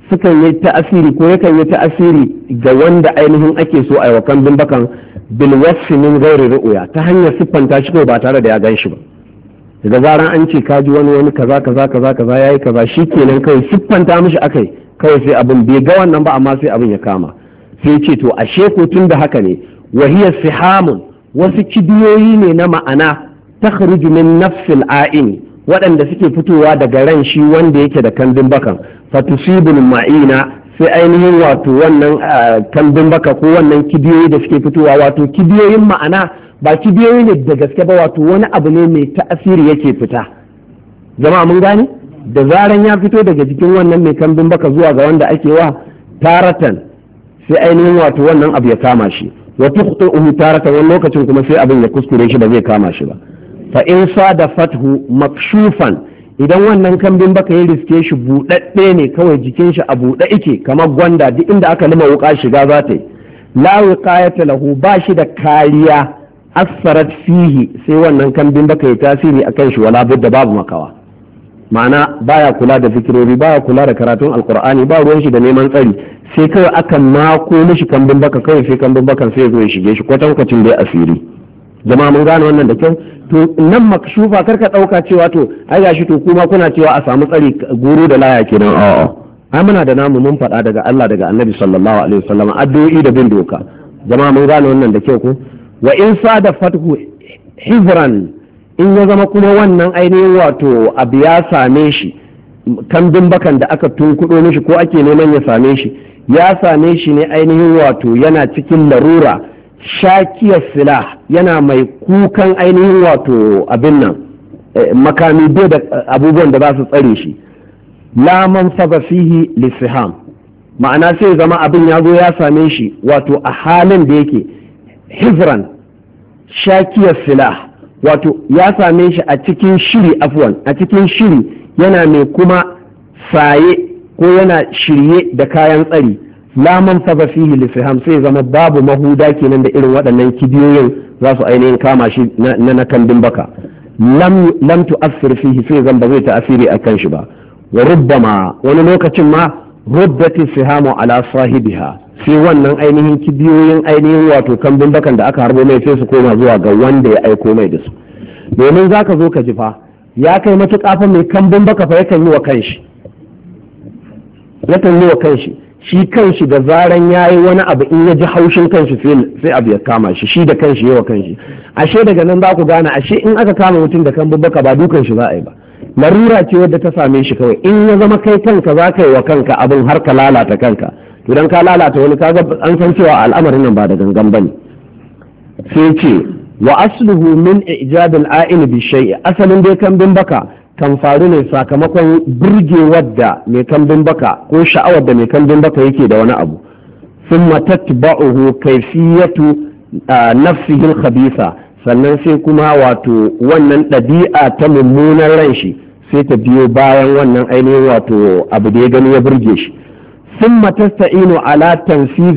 sukan yi ta'asiri ko yakan yi ta'asiri ga wanda ainihin ake so a yi wa kambin bakan bil wasfi min ghairi ru'ya ta hanyar siffanta shi ko ba tare da ya gan shi ba. daga zaran an ce ka ji wani wani kaza kaza kaza kaza yayi kaza shikenan kawai siffanta mishi akai kawai sai abin bai ga wannan ba amma sai abin ya kama sai ce to ashe ko tun da haka ne wahiya sihamun wasu kibiyoyi ne na ma'ana takhruju min nafsil a'in waɗanda suke fitowa daga ran shi wanda yake da kambin bakan fatusibul ma'ina sai ainihin wato wannan kambin baka ko wannan kibiyoyi da suke fitowa wato kibiyoyin ma'ana ba kibiyoyi ne da gaske ba wato wani abu ne mai ta'asiri yake fita. Jama'a mun gane da zaran ya fito daga jikin wannan mai kambin baka zuwa ga wanda ake wa taratan sai ainihin wato wannan abu ya kama shi wa tukhtuhu taratan wani lokacin kuma sai abin ya kuskure shi ba zai kama shi ba. fa in sada fathu makshufan idan wannan kambin baka ya riske shi buɗaɗɗe ne kawai jikin shi a buɗe ike kamar gwanda duk inda aka lima wuka shiga za ta yi la wiqayata lahu ba shi da kariya asarat fihi sai wannan kambin baka ya tasiri akan shi wala budda babu makawa. ma'ana baya kula da fikirori baya kula da karatun alqur'ani ba ruwan shi da neman tsari sai kawai aka mako mishi kambin baka kawai sai kambin bakan sai ya zo ya shige shi kwatankwacin dai asiri. jama'a mun gane wannan da kyau to nan makshufa karka dauka cewa to ai gashi to kuma kuna cewa a samu tsari guru da laya kenan a'a ai muna da namu mun faɗa daga Allah daga Annabi sallallahu alaihi wasallam addu'o'i da bin doka. jama'a mun gane wannan da kyau ko wa in sada fathu hizran in ya zama kuma wannan ainihin wato abu ya same shi kambin bakan da aka tunkudo mishi ko ake neman ya same shi ya same shi ne ainihin wato yana cikin larura shakiyar silah yana mai kukan ainihin wato abin nan makami bai da abubuwan da za su tsare shi laman saba fihi lissiham ma'ana sai zama abin ya zo ya same shi wato a halin da yake hizran shakiyar silah wato ya same shi a cikin shiri afwan a cikin shiri yana mai kuma saye ko yana shirye da kayan tsari laman saba fihi lissiham sai zama babu mahuda kenan da irin waɗannan kibiyoyin za su ainihin kama shi na na kambin baka lam lam tu'assir fihi sai zan ba zai ta'asiri akan shi ba wa rubbama wani lokacin ma ruddati sihamu ala sahibiha sai wannan ainihin kibiyoyin ainihin wato kambin bakan da aka harbo mai sai su koma zuwa ga wanda ya aiko mai da su domin zaka zo ka ji fa ya kai matuƙa fa mai kambin baka fa yakan yi wa kanshi yakan yi wa kanshi shi kanshi da zaran ya yi wani abu in ya ji haushin kanshi sai abu ya kama shi shi da kanshi yawa kanshi ashe daga nan za ku gane ashe in aka kama mutum da kambin baka ba dukan shi za a yi ba larura ce wadda ta same shi kawai in ya zama kai kanka za ka yi wa kanka abin har ka lalata kanka to dan ka lalata wani kaga an san cewa al'amarin nan ba da gangan bane sai ce wa asluhu min ijad al-a'in bi shay'i asalin dai kambin baka kan faru ne sakamakon burgewar da mai kambin baka ko sha'awar da mai kambin baka yake da wani abu thumma tatba'uhu kayfiyatu nafsihi al-khabitha sannan sai kuma wato wannan ɗabi'a ta mummunan ran shi sai ta biyo bayan wannan ainihin wato abu da ya gani ya burge shi ثم تستعين على تنفيذ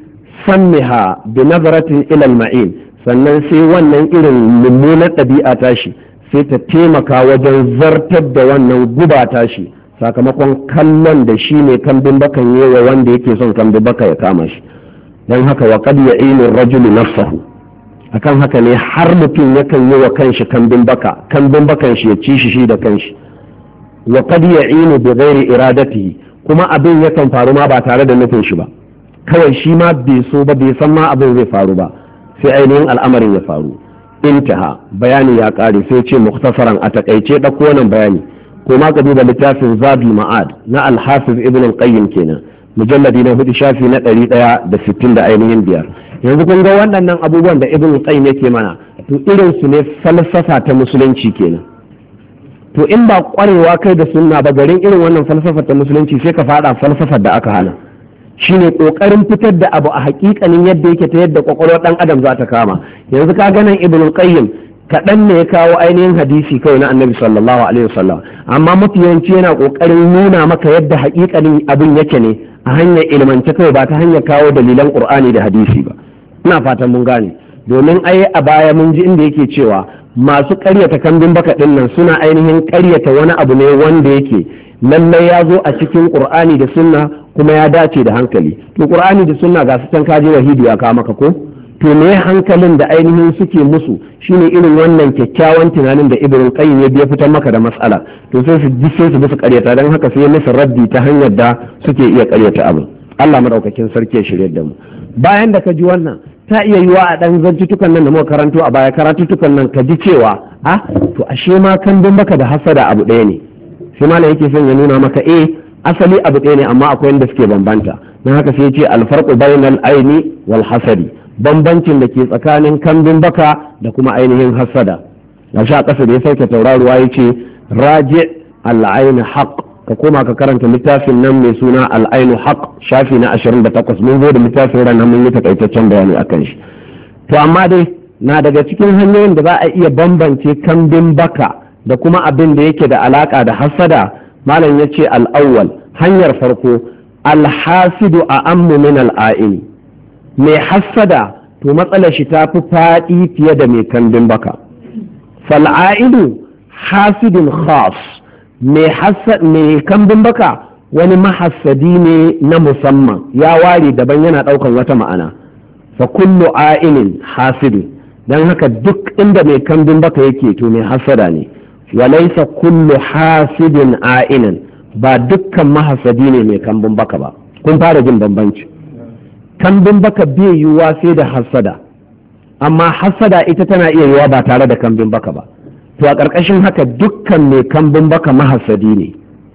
سمها بنظرة إلى المعين sannan sai wannan irin mummunar ɗabi'a tashi sai ta taimaka wajen zartar da wannan guba tashi sakamakon kallon da shi ne kambin bakan yi wa wanda yake son kambin baka ya kama shi don haka wa qad ya'inu ar-rajulu nafsahu akan haka ne har mutum yakan yi wa kanshi kambin baka kambin bakan shi ya ci shi shi da kanshi wa qad ya'inu bi ghairi iradatihi kuma abin yakan faru ma ba tare da nufin shi ba kawai shi ma bai so ba bai san ma abin zai faru ba sai ainihin al'amarin ya faru intaha bayani ya kare sai ce muktasaran a takaice ɗauko wannan bayani ko ma ka duba littafin zadul ma'ad na al-hafiz ibn al-qayyim kenan mujalladi na hudu shafi na ɗari ɗaya da sittin da ainihin biyar yanzu kun ga waɗannan abubuwan da ibn al-qayyim yake mana to irin su ne falsafa ta musulunci kenan to in ba kwarewa kai da sunna ba garin irin wannan falsafar ta musulunci sai ka fada falsafar da aka hana shine kokarin fitar da abu a hakikanin yadda yake ta yadda kwakwalwar dan adam za ta kama yanzu ka ganin ibn qayyim kaɗan ne ya kawo ainihin hadisi kawai na annabi sallallahu alaihi wasallam amma mafi yawanci yana kokarin nuna maka yadda hakikanin abin yake ne a hanyar ilmance kawai ba ta hanyar kawo dalilan qur'ani da hadisi ba ina fatan mun gane domin ai a baya mun ji inda yake cewa masu ƙaryata kambin baka ɗin nan suna ainihin ƙaryata wani abu ne wanda yake lallai ya zo a cikin ƙur'ani da sunna kuma ya dace da hankali. To ƙur'ani da sunna ga su can kaje wahidi ya kawo maka ko to me hankalin da ainihin suke musu shine irin wannan kyakkyawan tunanin da Ibn Qayyim ya biya fitar maka da mas'ala, to sai su ji sai su bi su ƙaryata, dan haka sai musu raddi ta hanyar da suke iya ƙaryata abu. Allah madaukakin sarki ya shirye da mu. Bayan da ka ji wannan, ta iya yiwa a ɗan zantutukan nan da muka karanto a baya karatutukan nan ka ji cewa a to ashe ma kambin baka da hasada abu ɗaya ne. Sai malam yake son ya nuna maka eh asali abu ɗaya ne amma akwai inda suke bambanta. Dan haka sai ya ce alfarqu bainal aini wal hasadi, bambancin da ke tsakanin kambin baka da kuma ainihin hasada. Gashi a ƙasa da ya sauke tauraruwa ya ce raji al-ayn haqq, ka koma ka karanta littafin nan mai suna al'ainu haq shafi na ashirin da takwas, mun zo da littafin ran mun yi takaitaccen bayani akan shi. To amma dai na daga cikin hanyoyin da za a iya bambance kambin baka da kuma abin da yake da alaka da hasada, malam ya ce al'awwal, hanyar farko alhasidu a ammu min al'aini, mai hasada to matsalar shi ta fi faɗi fiye da mai kambin baka. fal'ainu hasidun khas, mai kambin baka wani mahassadi ne na musamman ya ware daban yana daukan wata ma'ana. Fa kullu a'inin hasidu, dan haka duk inda mai kambin baka yake to mai hasada ne. Walaysa kullu hasidin a'inan, ba dukkan mahassadi ne mai kambin baka ba. Kun fara jin bambanci. Kambin baka bai yiwuwa sai da hasada, amma hasada ita tana iya yiwuwa ba tare da kambin baka ba. To a ƙarƙashin haka dukkan mai kambin baka mahasadi ne,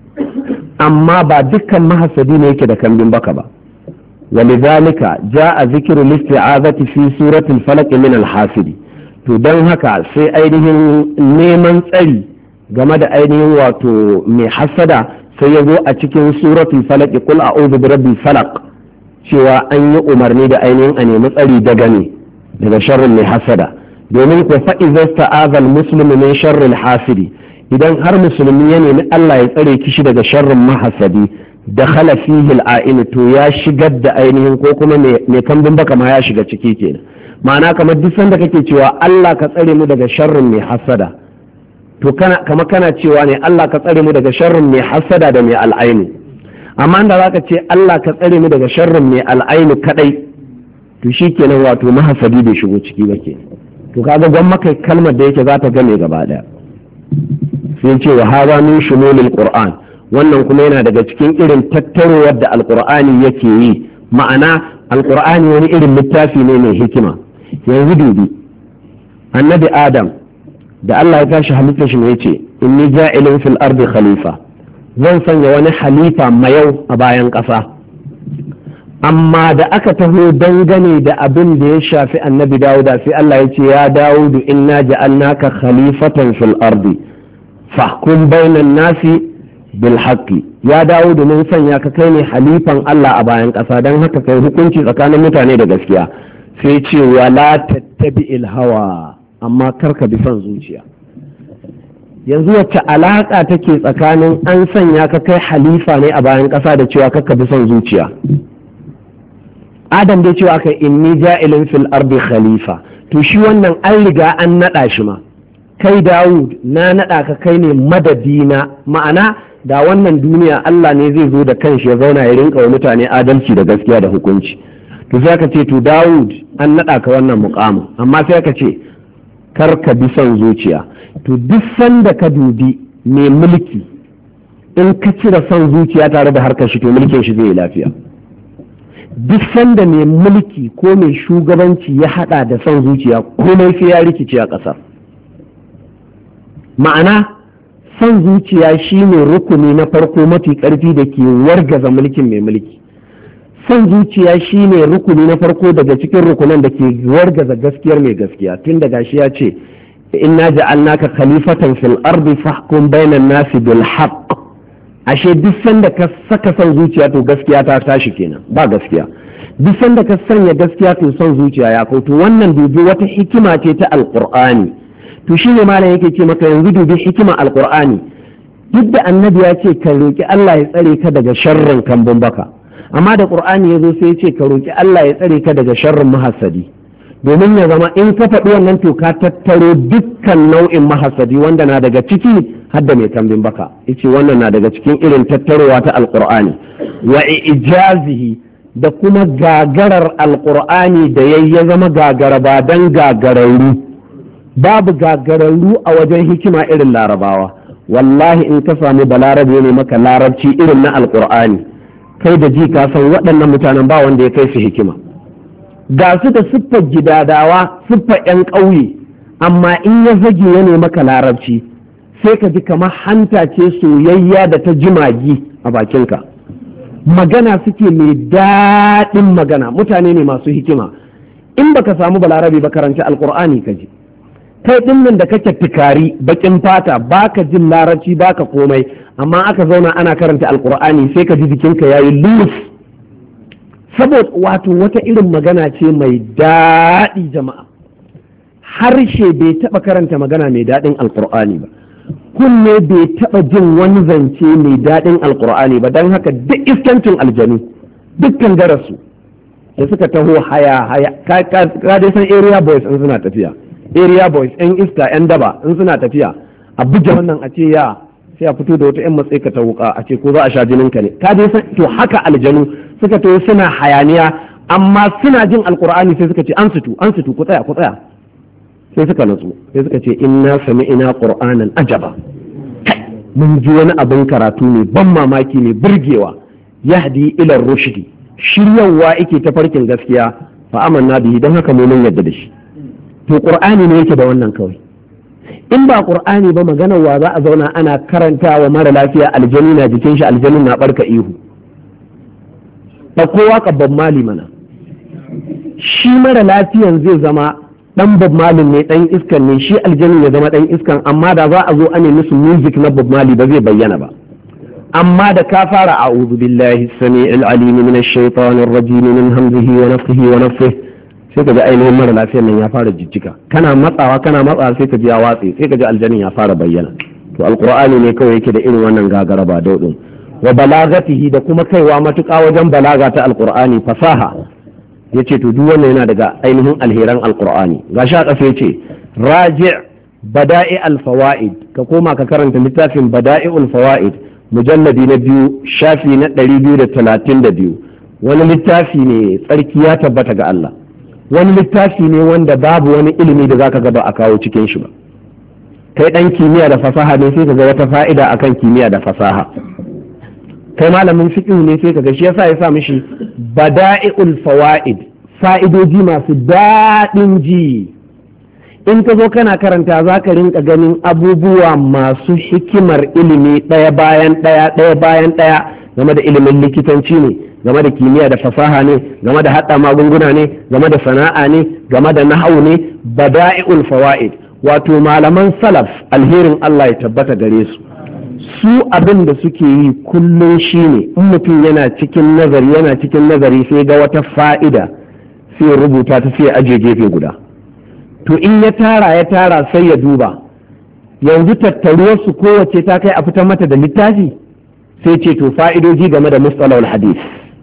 amma ba dukkan mahasadi ne yake da kambin baka ba. Walidhalika ja'a zikru listi'azati fi suratul falaq min al-hasidi, to don haka sai ainihin neman tsari game da ainihin wato mai hasada sai ya zo a cikin suratul falaq, qul a'udhu bi rabbil falaq, cewa an yi umarni da ainihin a nemi tsari daga ne daga sharrin mai hasada. Domin ko fa'iza ta'azal musulmi min sharrin hasidi, idan har musulmi ya nemi Allah ya tsare kishi daga sharrin mahasadi, da khala fihi al'ain, to ya shigar da ainihin ko kuma mai kambin baka ma ya shiga ciki kenan. Ma'ana kamar duk sanda kake cewa Allah ka tsare mu daga sharrin mai hasada, to kana kamar kana cewa ne Allah ka tsare mu daga sharrin mai hasada da mai al'aini. Amma da zaka ce Allah ka tsare mu daga sharrin mai al'aini kadai, to shikenan wato mahasadi bai shigo ciki ba kenan. To kaga gwan maka kalmar da yake za ta game gaba daya. Sai ce wa hadha min shumulil qur'an, wannan kuma yana daga cikin irin tattarowar da alqur'ani yake yi. Ma'ana alqur'ani wani irin littafi ne mai hikima. Yanzu dubi annabi Adam da Allah ya tashi halitta shi ne yace inni ja'ilun fil ardi khalifa, zan sanya wani halifa mayau a bayan ƙasa. Amma da aka taho dangane da abin da ya shafi annabi Dawuda sai Allah ya ce ya Dawudu inna ja'alnaka khalifatan fil ardi fahkum bainan nasi bil haqqi, ya Dawudu mun sanya ka kai ne halifan Allah a bayan ƙasa, dan haka kai hukunci tsakanin mutane da gaskiya. Sai ce wala tattabi'il hawa, amma karka bi son zuciya. Yanzu wacce alaka take tsakanin an sanya ka kai halifa ne a bayan ƙasa da cewa karka bi son zuciya? Adam dai cewa kai inni ja'ilun fil ardi khalifa, to shi wannan an riga an nada shi ma. Kai Dawud na nada ka kai ne madadina, ma'ana da wannan duniya Allah ne zai zo da kanshi ya zauna ya rinka wa mutane adalci da gaskiya da hukunci. To sai ka ce to Dawud an nada ka wannan muqamin, amma sai ka ce kar ka bi son zuciya. To duk sanda ka dubi mai mulki, in ka cire son zuciya tare da harkar shi to mulkin shi zai yi lafiya. Duk sanda mai mulki ko mai shugabanci ya hada da son zuciya komai sai ya rikice a ƙasar. Ma'ana son zuciya shine rukuni na farko mafi ƙarfi da ke wargaza mulkin mai mulki. Son zuciya shine rukuni na farko daga cikin rukunan da ke wargaza gaskiyar mai gaskiya, tun daga shi ya ce inna ja'alnaka khalifatan fil ardi fahkum bainan nasi bil haqq. Ashe duk sanda ka saka son zuciya to gaskiya ta tashi kenan, ba gaskiya. Duk sanda ka sanya gaskiya to son zuciya ya kautu. Wannan dubi wata hikima ce ta alqur'ani. To shine malam yake ce maka yanzu dubi hikima alqur'ani. Duk da annabi ya ce ka roki Allah ya tsare ka daga sharrin kambun baka, amma da qur'ani ya zo sai ya ce ka roki Allah ya tsare ka daga sharrin mahassadi. domin ya zama in ka faɗi wannan to ka tattaro dukkan nau'in mahasadi wanda na daga ciki har da mai kambin baka. Yace wannan na daga cikin irin tattarowa ta alqur'ani wa ijazihi da kuma gagarar alqur'ani da yayi ya zama gagara ba dan gagararru, babu gagararru a wajen hikima irin larabawa. Wallahi in ka samu balarabe ne maka larabci irin na alqur'ani, kai da ji ka san waɗannan mutanen ba wanda ya kai su hikima. Ga su da siffar gidadawa, siffar 'yan ƙauye, amma in ya zage ya ne maka larabci sai ka ji kamar hanta ce soyayya da ta jimagi a bakinka. Magana suke mai daɗin magana, mutane ne masu hikima. In baka samu balarabe ba karanci alkur'ani ka ji. Kai ɗin nan da kake fikari bakin fata baka jin larabci baka komai, amma aka zauna ana karanta alkur'ani sai ka ji jikinka yayi luf. Saboda wato wata irin magana ce mai daɗi jama'a. Harshe bai taɓa karanta magana mai daɗin alkur'ani ba, kunne bai taɓa jin wani zance mai daɗin alkur'ani ba. Don haka duk iskancin aljanu dukkan darasu da suka taho haya haya ka dai san area boys in suna tafiya, area boys yan iska yan daba in suna tafiya a buja wannan a ce ya sai a fito da wata yan matsayi ka ta wuka a ce ko za a sha jinin ka ne. Ka dai san to haka aljanu suka taho suna hayaniya, amma suna jin alkur'ani sai suka ce an situ an situ ku tsaya ku tsaya, sai suka natsu sai suka ce inna sami'na qur'anan ajaba, mun ji wani abin karatu ne ban mamaki ne burgewa, yahdi ila rushdi, shiryawa yake ta farkin gaskiya, fa amanna bihi, dan haka mu mun yadda da shi. To qur'ani ne yake da wannan kawai. In ba qur'ani ba maganar wa za a zauna ana karantawa mara lafiya aljani na jikin shi, aljanin na barka ihu. Da kowa kabban mali mana, shi mara lafiyan zai zama dan Bob Marley ne, dan iskan ne, shi aljanni ya zama dan iskan, amma da za a zo ane musu music na Bob Marley ba zai bayyana ba. Amma da ka fara a'udhu billahi as-sami'il alim minash shaitanir rajim min hamzihi wa nafthihi wa nafthihi, sai ka ji ainihin mara lafiyar nan ya fara jijjiga, kana matsawa kana matsawa sai ka ji ya watse, sai ka ji aljannin ya fara bayyana. To alqur'ani ne kawai yake da irin wannan gagara ba daudin. Wa balagatihi da kuma kaiwa matuƙa wajen balaga ta alqur'ani, fasaha. Ya ce to duk wannan yana daga ainihin alheran alkur'ani. Ga sha ƙasa ya ce raji' bada'i alfawa'id, ka koma ka karanta littafin bada'i alfawa'id mujalladi na biyu shafi na ɗari biyu da talatin da biyu. Wani littafi ne tsarki ya tabbata ga Allah, wani littafi ne wanda babu wani ilimi da zaka ga ba a kawo cikin shi ba. Kai ɗan kimiyya da fasaha ne sai ka ga wata fa'ida akan kimiyya da fasaha. Kai malamin fiqh ne sai kaga shi yasa ya sa mishi bada'iul fawaid, fa'idoji masu daɗin ji. In ka zo kana karanta za ka rinka ganin abubuwa masu hikimar ilimi ɗaya bayan ɗaya ɗaya bayan ɗaya, game da ilimin likitanci ne, game da kimiyya da fasaha ne, game da haɗa magunguna ne, game da sana'a ne, game da nahawu ne. Bada'iul fawaid, wato malaman salaf alherin Allah ya tabbata gare su, su abin da suke yi kullum shine in mutum yana cikin nazari yana cikin nazari sai ga wata fa'ida sai ya rubuta ta sai ya aje gefe guda. To in ya tara ya tara sai ya duba yanzu tattaruwar su kowace ta kai a fitar mata da littafi, sai ce to fa'idoji game da mustalahul hadith,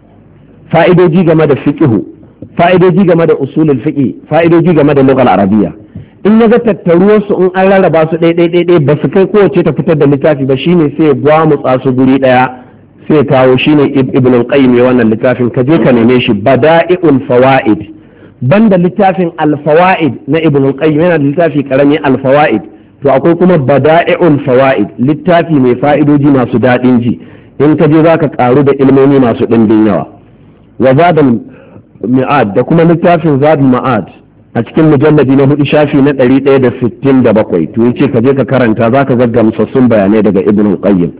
fa'idoji game da fiqh, fa'idoji game da usulul fiqh, fa'idoji game da lughal arabiyya. In ya ga tattaruwarsu in an rarraba su ɗai ba su kai kowace ta fitar da littafi ba, shine sai ya gwamutsa su guri ɗaya sai kawo, shine ibn al-qayyim ya wannan littafin, ka je ka neme shi bada'i'ul fawaid. Banda littafin al-fawaid na ibn al-qayyim yana da littafi karami al-fawaid, to akwai kuma bada'i'ul fawaid, littafi mai fa'idoji masu daɗin ji. In ka je zaka karu da ilmomi masu ɗimbin yawa. Wa zadul mi'ad da kuma littafin zadul ma'ad a cikin mujalladi na hudu shafi na ɗari ɗaya da sittin da bakwai. To yace ka je ka karanta za ka ga gamsassun bayanai daga ibn qayyim.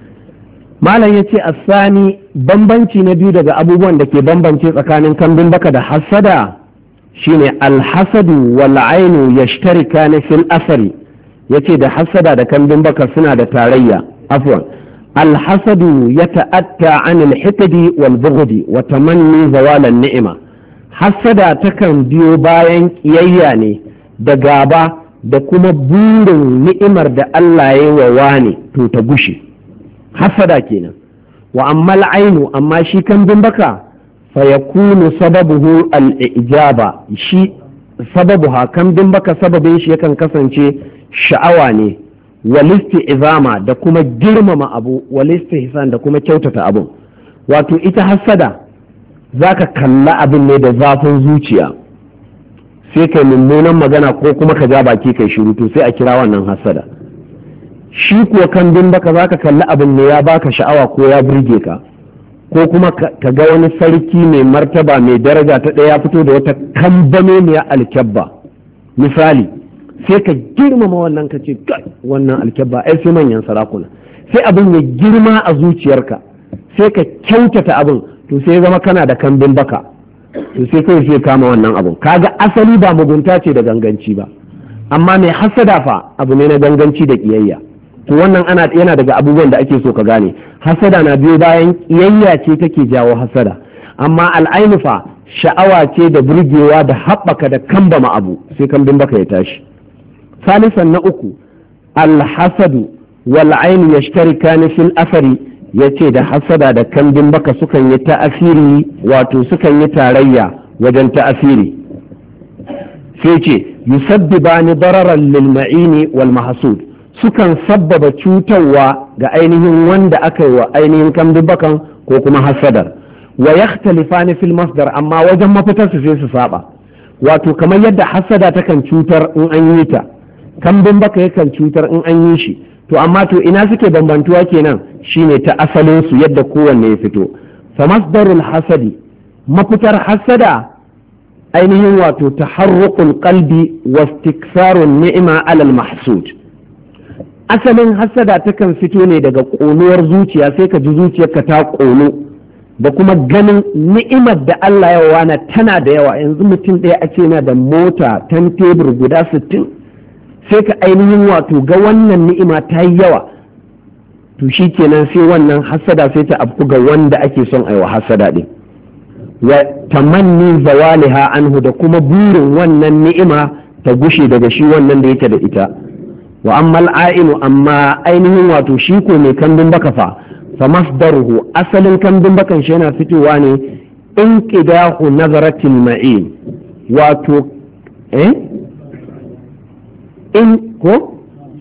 Malam yace asani, bambanci na biyu daga abubuwan da ke bambance tsakanin kambin baka da hasada shine alhasadu wal ainu yashtarikani fil asari. Yace da hasada da kambin baka suna da tarayya. Afwan, alhasadu yata'atta anil hikdi wal bughdi wa tamanni zawal an ni'ma. Hassada takan biyo bayan ƙiyayya ne da gaba da kuma burin ni'imar da Allah ya yi wa wani to ta gushe. Hassada kenan. Wa amma al'ainu, amma shi kambin baka fa yakunu sababuhu al-ijaba, shi sababuha kambin baka sababin shi yakan kasance sha'awa ne, walisti izama da kuma girmama abu, walisti hisan da kuma kyautata abu. Wato ita hassada za ka kalla abin ne da zafin zuciya sai kai mummunan magana ko kuma ka ja baki kai shiru, to sai a kira wannan hassada. Shi kuwa kambin baka za ka kalli abin ne ya baka sha'awa ko ya burge ka, ko kuma ka ga wani sarki mai martaba mai daraja ta ɗaya ya fito da wata kambame mai alkyabba misali, sai ka girmama wannan ka ce wannan alkyabba ai sai manyan sarakuna, sai abin ya girma a zuciyarka, sai ka kyautata abin, to sai zama kana da kambin baka, to sai kai sai kama wannan abin. Kaga asali ba mugunta ce da ganganci ba, amma mai hasada fa abu ne na ganganci da kiyayya. To wannan ana yana daga abubuwan da ake so ka gane, hasada na biyo bayan kiyayya ce take jawo hasada, amma al'ainu fa sha'awa ce da burgewa da haɓaka da kambama abu, sai kambin baka ya tashi. salisan na uku, alhasadu wal ainu yashtarikani fil asari, yace da hasada da kambin baka sukan yi ta'asiri, wato sukan yi tarayya wajen ta'asiri. sai ce yusabbibani dararan lil ma'ini wal mahsud, sukan sabbaba cutarwa ga ainihin wanda aka yi wa ainihin kambin bakan ko kuma hasadar. Wa yakhtalifani fil masdar, amma wajen mafitar su sai su saba. Wato kamar yadda hasada takan cutar in an yi ta, kambin baka yakan cutar in an yi shi. To amma to ina suke bambantuwa kenan shine ta asalin su yadda kowanne ya fito. Fa masdarul hasadi, mafitar hasada ainihin wato taharruqul qalbi wa istiksarun ni'ma alal mahsud. Asalin hasada takan fito ne daga ƙonuwar zuciya, sai ka ji zuciyarka ta ƙonu, da kuma ganin ni'imar da Allah ya wana tana da yawa. Yanzu mutum ɗaya a ce na da mota tan tebur guda sittin, sai ka ainihin wato ga wannan ni'ima ta yi yawa, to shi kenan sai wannan hasada sai ta afku ga wanda ake son aiwa hasada ɗin. Wa tamanni zawaliha anhu, da kuma burin wannan ni'ima ta gushe daga shi wannan da yake da ita. Wa ammal a'inu, amma ainihin wato shi ko mai kambin baka fa fa masdaruhu, asalin kambin bakan shi yana fitowa ne in qidahu nazaratil ma'in, wato eh in ko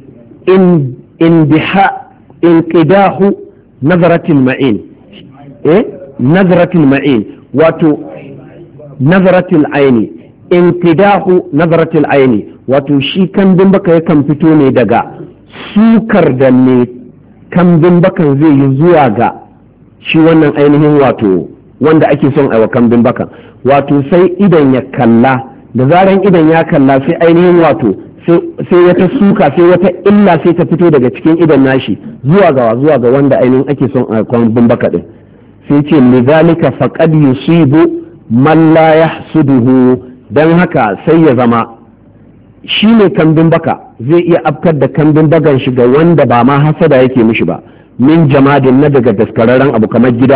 in in biha in qidahu nazaratil ma'in eh nazaratil ma'in, wato nazaratil aini, in qidahu nazaratil aini, wato shi kambin baka yakan fito ne daga sukar da ne kambin bakan zai yi zuwa ga shi wannan ainihin wato wanda ake son aiwa kambin bakan. Wato sai idan ya kalla, da zaran idan ya kalla sai ainihin wato sai wata suka, sai wata illa sai ta fito daga cikin idan nashi zuwa ga zuwa ga wanda ainihin ake son aiwa kambin baka din. Sai ce lidhalika faqad yusibu man la yahsuduhu, dan haka sai ya zama shi ne kambin baka zai iya afkar da kambin bagan shi ga wanda ba ma hasada yake mishi ba, min jamadin na daga daskararren abu kamar gida.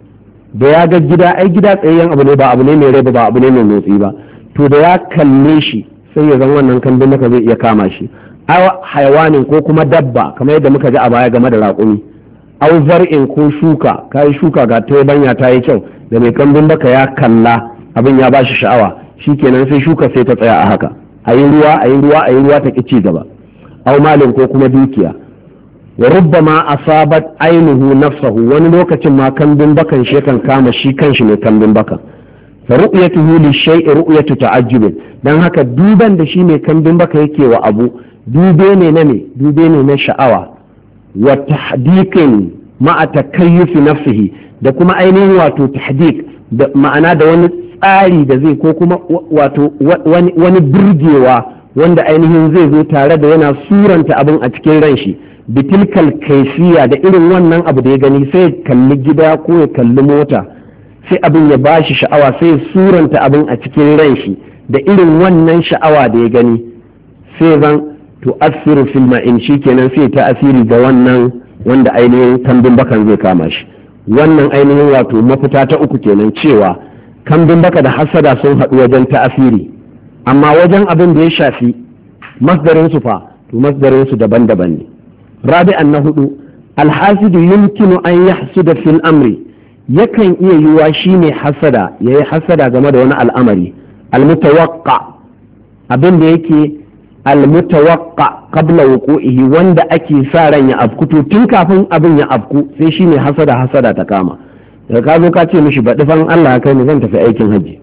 Da ya ga gida, ai gida tsayayyen abu ne, ba abu ne mai rai ba abu ne mai motsi ba, to da ya kalle shi sai ya zama wannan kambin baka zai iya kama shi. Aw hayawanin ko kuma dabba, kamar yadda muka ji a baya game da raƙumi. Aw zar'in ko shuka, kai shuka ga ta banya ta yi kyau, da mai kambin baka ya kalla abin ya bashi sha'awa, shikenan sai shuka sai ta tsaya a haka. a yi ruwa a yi ruwa a yi ruwa ta ƙi ci gaba. Au malin ko kuma dukiya. Wa rubbama asabat ainihu nafsahu, wani lokacin ma kambin bakan shi kan kama shi kanshi ne kambin bakan. Fa ru'yatuhu li shay'i ru'yatu ta'ajjub, dan haka duban da shi ne kambin baka yake wa abu dube ne na me dube ne na sha'awa. Wa tahdiqin ma'a takayyuf nafsihi, da kuma ainihin wato tahdiq da ma'ana da wani tsari da zai ko kuma wato wani birgewa wanda ainihin zai zo tare da yana suranta abin a cikin ran shi, bitilkal kaifiya, da irin wannan abu da ya gani sai ya kalli gida ko ya kalli mota, sai abin ya bashi sha'awa, sai ya suranta abin a cikin ran shi da irin wannan sha'awa da ya gani, sai zan tu'assiru fil ma'in, shikenan sai ta asiri ga wannan wanda ainihin kambin bakan zai kama shi. Wannan ainihin wato mafita ta uku kenan, cewa kambin baka da hasada sun haɗu wajen ta'asiri, amma wajen abin da ya shafi masdarin su fa to masdarin su daban-daban ne. Rabi'an na hudu, alhasidu yumkinu an yahsuda fil amri, yakan iya yiwa shine hasada yayi hasada game da wani al'amari, almutawaqqa, abin da yake almutawaqqa qabla wuqu'ihi wanda ake sa ran ya afku to tun kafin abin ya afku sai shine hasada hasada ta kama da ka zo ka ce mishi baɗi fan Allah ya kai ni zan tafi aikin hajji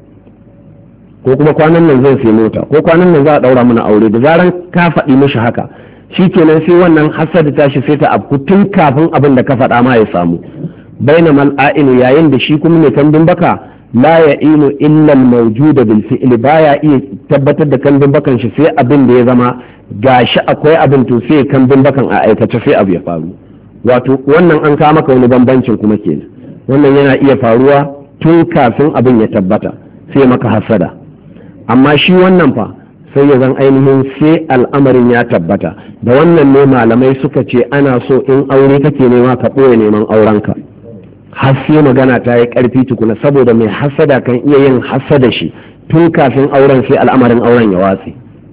ko kuma kwanan nan zan sai mota ko kwanan nan za a daura mana aure da zaran ka faɗi mishi haka shikenan sai wannan hasada tashi sai ta afku tun kafin abin da ka faɗa ma ya samu bainamal a'inu yayin da shi kuma ne kambin baka la ya'inu illa al-mawjuda bil fi'li baya iya tabbatar da kambin bakan shi sai abin da ya zama gashi akwai abin to sai kambin bakan a aikace sai abu ya faru wato wannan an kawo maka wani bambancin kuma kenan wannan yana iya faruwa tun kafin abin ya tabbata sai maka hasada amma shi wannan fa sai ya zan ainihin sai al'amarin ya tabbata da wannan ne malamai suka ce ana so in aure kake nema ka ɓoye neman aurenka har sai magana ta yi ƙarfi tukuna saboda mai hasada kan iya yin hasada shi tun kafin auren sai al'amarin auren ya watse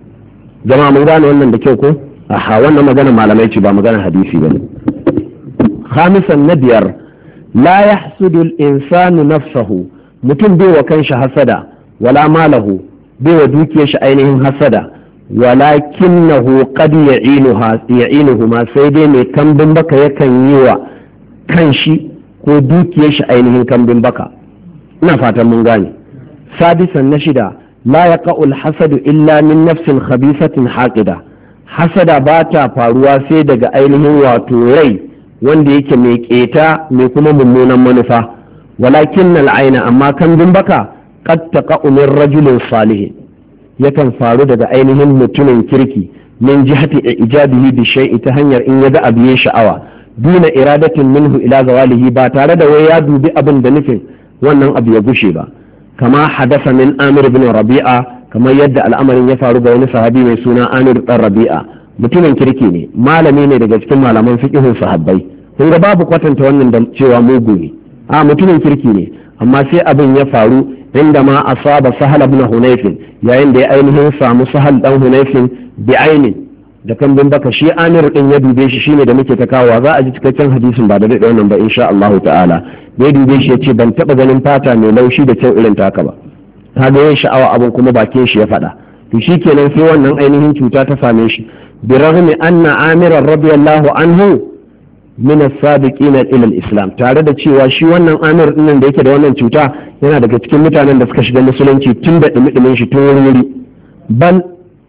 jama'a mun gane wannan da kyau ko aha wannan magana malamai ce ba magana hadisi bane khamisan na biyar la yahsudu al-insanu nafsahu mutum bai wa kanshi hasada wala malahu bai wa dukiyar shi ainihin hasada walakinnahu qad ya'inuha ya'inuhu ma sai dai mai kambin baka yakan yi wa kanshi ko dukiyar shi ainihin kambin baka ina fatan mun gane sadisan na shida la yaqa'u al-hasadu illa min nafsin khabisatin haqida hasada ba ta faruwa sai daga ainihin wato rai wanda yake mai keta mai kuma mummunan manufa walakin al'aina amma kambin baka qad taqa'u min rajulin salih yakan faru daga ainihin mutumin kirki min jihati ijabihi bi shay'i ta hanyar in ya ga abu ya sha'awa duna iradatin minhu ila zawalihi ba tare da wai ya dubi abin da nufin wannan abu ya gushe ba kama hadasa min amir bin rabi'a kamar yadda al'amarin ya faru ga wani sahabi mai suna amir dan rabi'a mutumin kirki ne malami ne daga cikin malaman fiqhun sahabbai kun ga babu kwatanta wannan da cewa mugu ne a mutumin kirki ne amma sai abin ya faru inda ma asaba sahal ibn hunayfin yayin da ya ainihin samu sahal dan hunayfin bi ainin da kambin baka shi amir din ya dube shi shine da muke ta kawo za a ji cikakken hadisin ba da daɗe wannan ba insha Allah ta'ala da ya dube shi ya ce ban taɓa ganin fata mai laushi da kyau irin taka ba ta ga yin sha'awa abin kuma bakin shi ya faɗa to shi kenan sai wannan ainihin cuta ta same shi bi ragmi anna amiran radiyallahu anhu min as-sabiqin ila al-islam tare da cewa shi wannan amir din da yake da wannan cuta yana daga cikin mutanen da suka shiga musulunci tun da dumi shi tun wuri bal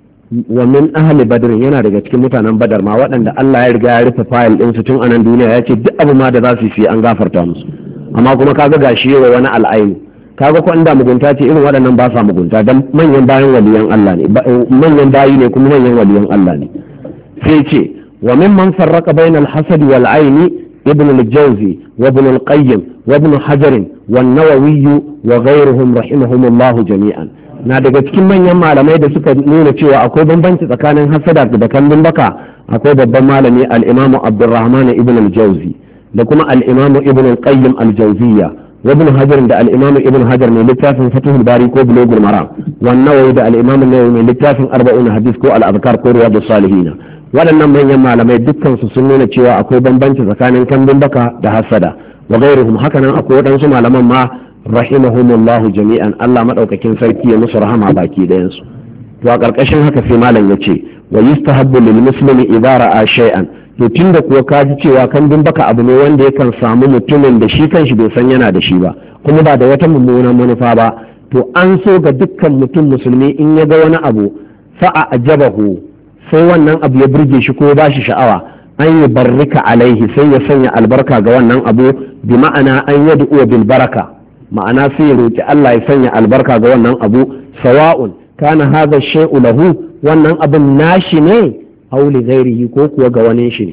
wa min ahli badr yana daga cikin mutanen badar ma waɗanda Allah ya riga ya rufe fayil din su tun anan duniya ya ce duk abu ma da za su yi an gafarta musu amma kuma kaga gashi yawa wani al'aini kaga ko inda mugunta ce irin waɗannan ba sa mugunta dan manyan bayan waliyan Allah ne manyan bayi ne kuma manyan waliyan Allah ne sai ce wa mimman farraqa bainal hasad wal aini ibn al-jawzi wa ibn al-qayyim wa ibn hajar wa an-nawawi wa ghayruhum rahimahumullah jami'an na daga cikin manyan malamai da suka nuna cewa akwai bambanci tsakanin hasada da kambin baka akwai babban malami al-imam Abdurrahman ibn al-Jawzi da kuma al-imam ibn al-Qayyim al-Jawziyya wa ibn Hajar da al-imam ibn Hajar mai littafin Fathul Bari ko Bulughul Maram wa an-Nawawi da al-imam an-Nawawi mai littafin Arba'un Hadith ko al-Adhkar ko Riyadus Salihin waɗannan manyan malamai dukkan su sun nuna cewa akwai bambanci tsakanin kambin baka da hasada wa ghayruhum hakanan akwai waɗansu malaman ma rahimahumullahu jami'an Allah madaukakin sarki ya musu rahama baki dayan su to a karkashin haka sai malam yace wa yustahabbu lil muslimi idza ra'a shay'an to tunda kuwa ka ji cewa kambin baka abu ne wanda yakan samu mutumin da shi kanshi bai san yana da shi ba kuma ba da wata mummunan manufa ba to an so ga dukkan mutum musulmi in ya ga wani abu fa'a ajabahu sai wannan abu ya burge shi ko ba shi sha'awa an yi barrika alaihi sai ya sanya albarka ga wannan abu bi ma'ana an yad'u bil baraka ma'ana sai ya roki Allah ya sanya albarka ga wannan abu sawa'un kana hadha shay'u lahu wannan abin nashi ne aw li ghairihi ko kuwa ga wani shi ne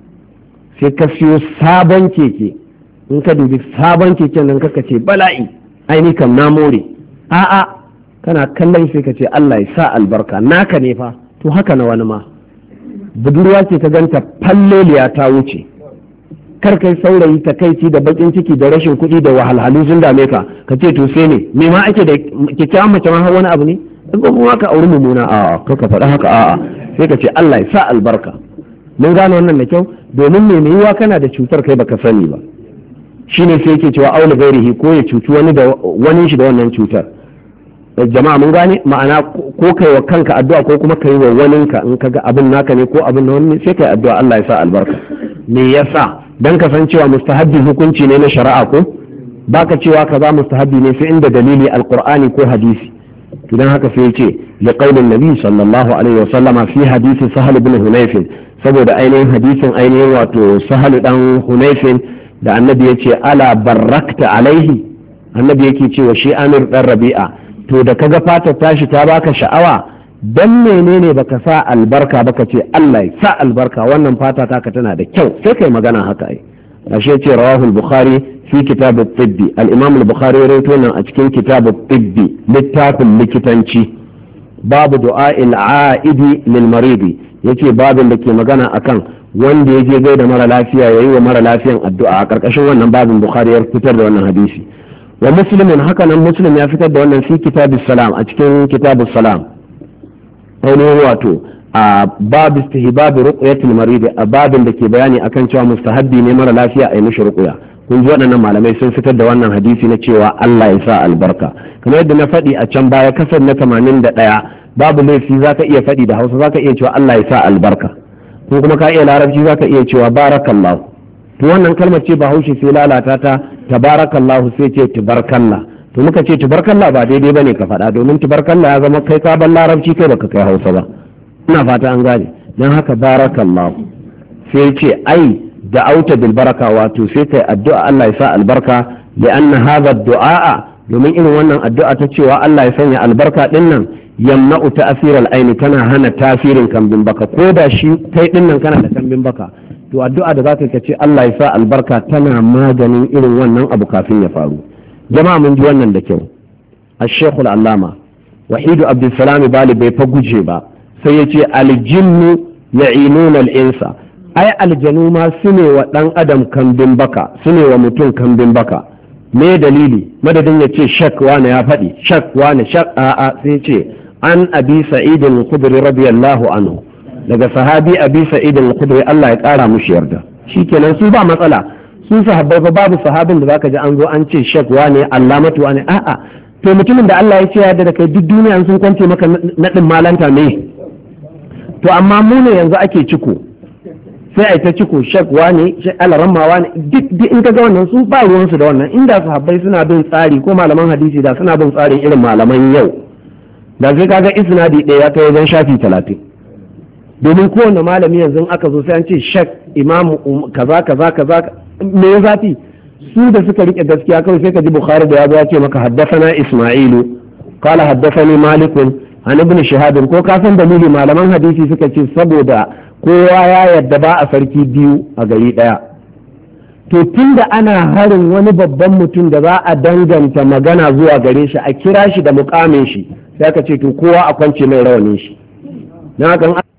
sai ka siyo sabon keke in ka dubi sabon keken nan kaka ce bala'i aini kam na more a'a kana kallon sai ka ce Allah ya sa albarka naka ne fa to haka na wani ma budurwa ce ka ganta falleliya ta wuce kar kai saurayi takaici da bakin ciki da rashin kuɗi da wahalhalu sun dame ka ka ce to sai ne me ma ake da kyakkyawan mace ma wani abu ne in kuma ka auri mummuna a'a ka ka faɗa haka a'a sai ka ce Allah ya sa albarka mun gane wannan da kyau domin me mai yiwa kana da cutar kai baka sani ba shine sai yake cewa aula gairihi ko ya cuci wani da wani shi da wannan cutar jama'a mun gane ma'ana ko kai wa kanka addu'a ko kuma kai wa waninka in kaga abin naka ne ko abin na wani sai kai addu'a Allah ya sa albarka. Me yasa dan kasancewa mustahabbi hukunci ne na shari'a ko baka cewa kaza mustahabbi ne sai inda dalili alqur'ani ko hadisi. idan haka sai yace li qaulin nabi sallallahu alaihi wasallama fi hadisi sahal ibn hunayf saboda ainihin hadisin ainihin wato sahal dan hunayf da annabi yace ala barakta alaihi, annabi yake cewa shi amir dan rabi'a to da kaga fatar tashi ta baka sha'awa dan menene baka sa albarka baka ce Allah ya sa albarka wannan fata taka tana da kyau sai kai magana haka ai ashe ce rawahu al-bukhari fi kitab at-tibbi al-imam al-bukhari rawaito nan a cikin kitab at-tibbi littafin likitanci babu du'a al-aidi lil maridi yace babin da ke magana akan wanda ya je gaida mara lafiya yayi wa mara lafiyan addu'a a karkashin wannan babin bukhari ya fitar da wannan hadisi wa muslimin haka nan muslim ya fitar da wannan fi kitabus salam a cikin kitabus salam ainihin wato a babu istihbab ruqyatil marid a babin da ke bayani akan cewa mustahabbi ne mara lafiya a yi mishi ruqya kun ji waɗannan malamai sun fitar da wannan hadisi na cewa Allah ya sa albarka kamar yadda na faɗi a can baya kasar na tamanin da ɗaya babu laifi zaka iya faɗi da Hausa zaka iya cewa Allah ya sa albarka ko kuma ka iya larabci zaka iya cewa barakallahu to wannan kalmar ce Bahaushe sai lalata ta tabarakallahu sai ce tubarkalla to muka ce tubarkalla ba daidai bane ka faɗa domin tubarkalla ya zama kai ka ban larabci kai baka kai Hausa ba ina fata an gane dan haka barakallahu sai ce ai da'auta bil baraka wato sai kai addu'a Allah ya sa albarka li anna hadha ad-du'a domin irin wannan addu'a ta cewa Allah ya sanya albarka din nan yamna'u ta'sir al-aini tana hana tasirin kambin baka ko da shi kai din nan kana da kambin baka to addu'a da zaka ka ce Allah ya sa albarka tana maganin irin wannan abu kafin ya faru jama'a mun ji wannan da kyau ash-shaykh al-allama wahidu abdulsalam bali bai fa guje ba sai ya ce al-jinnu ya'inuna al-insa ai aljanu ma su ne wa dan adam kambin baka su ne wa mutum kambin baka me dalili madadin ya ce shak wani ya faɗi shak wani shak a'a sai ce an abi sa'id al-khudri radiyallahu anhu daga sahabi abi sa'id al-khudri Allah ya kara mushi yarda shikenan su ba matsala su sahabbai fa babu sahabin da zaka ji an zo an ce shak wane allamatu wane a'a to mutumin da Allah ya ce ya da kai duk duniya sun kwance maka nadin malanta ne to amma mu ne yanzu ake ciko sai ai ta ciko shak wane shak alaramma wane duk duk in kaga wannan su ba ruwan su da wannan inda sahabbai suna bin tsari ko malaman hadisi da suna bin tsarin irin malaman yau da sai kaga isnadi ɗaya ya kai wajen shafi talatin domin kowane malami yanzu aka zo sai an ce shak imamu kaza kaza kaza me ya zafi su da suka rike gaskiya kawai sai ka ji bukhari da ya zo ya ce maka haddathana isma'ilu qala haddathani malikun an ibn shihab ko ka san dalili malaman hadisi suka ce saboda kowa ya yadda ba a sarki biyu a gari daya to tunda ana harin wani babban mutum da za a danganta magana zuwa gare shi a kira shi da mukamin shi sai aka ce to kowa a kwance mai rawanin shi na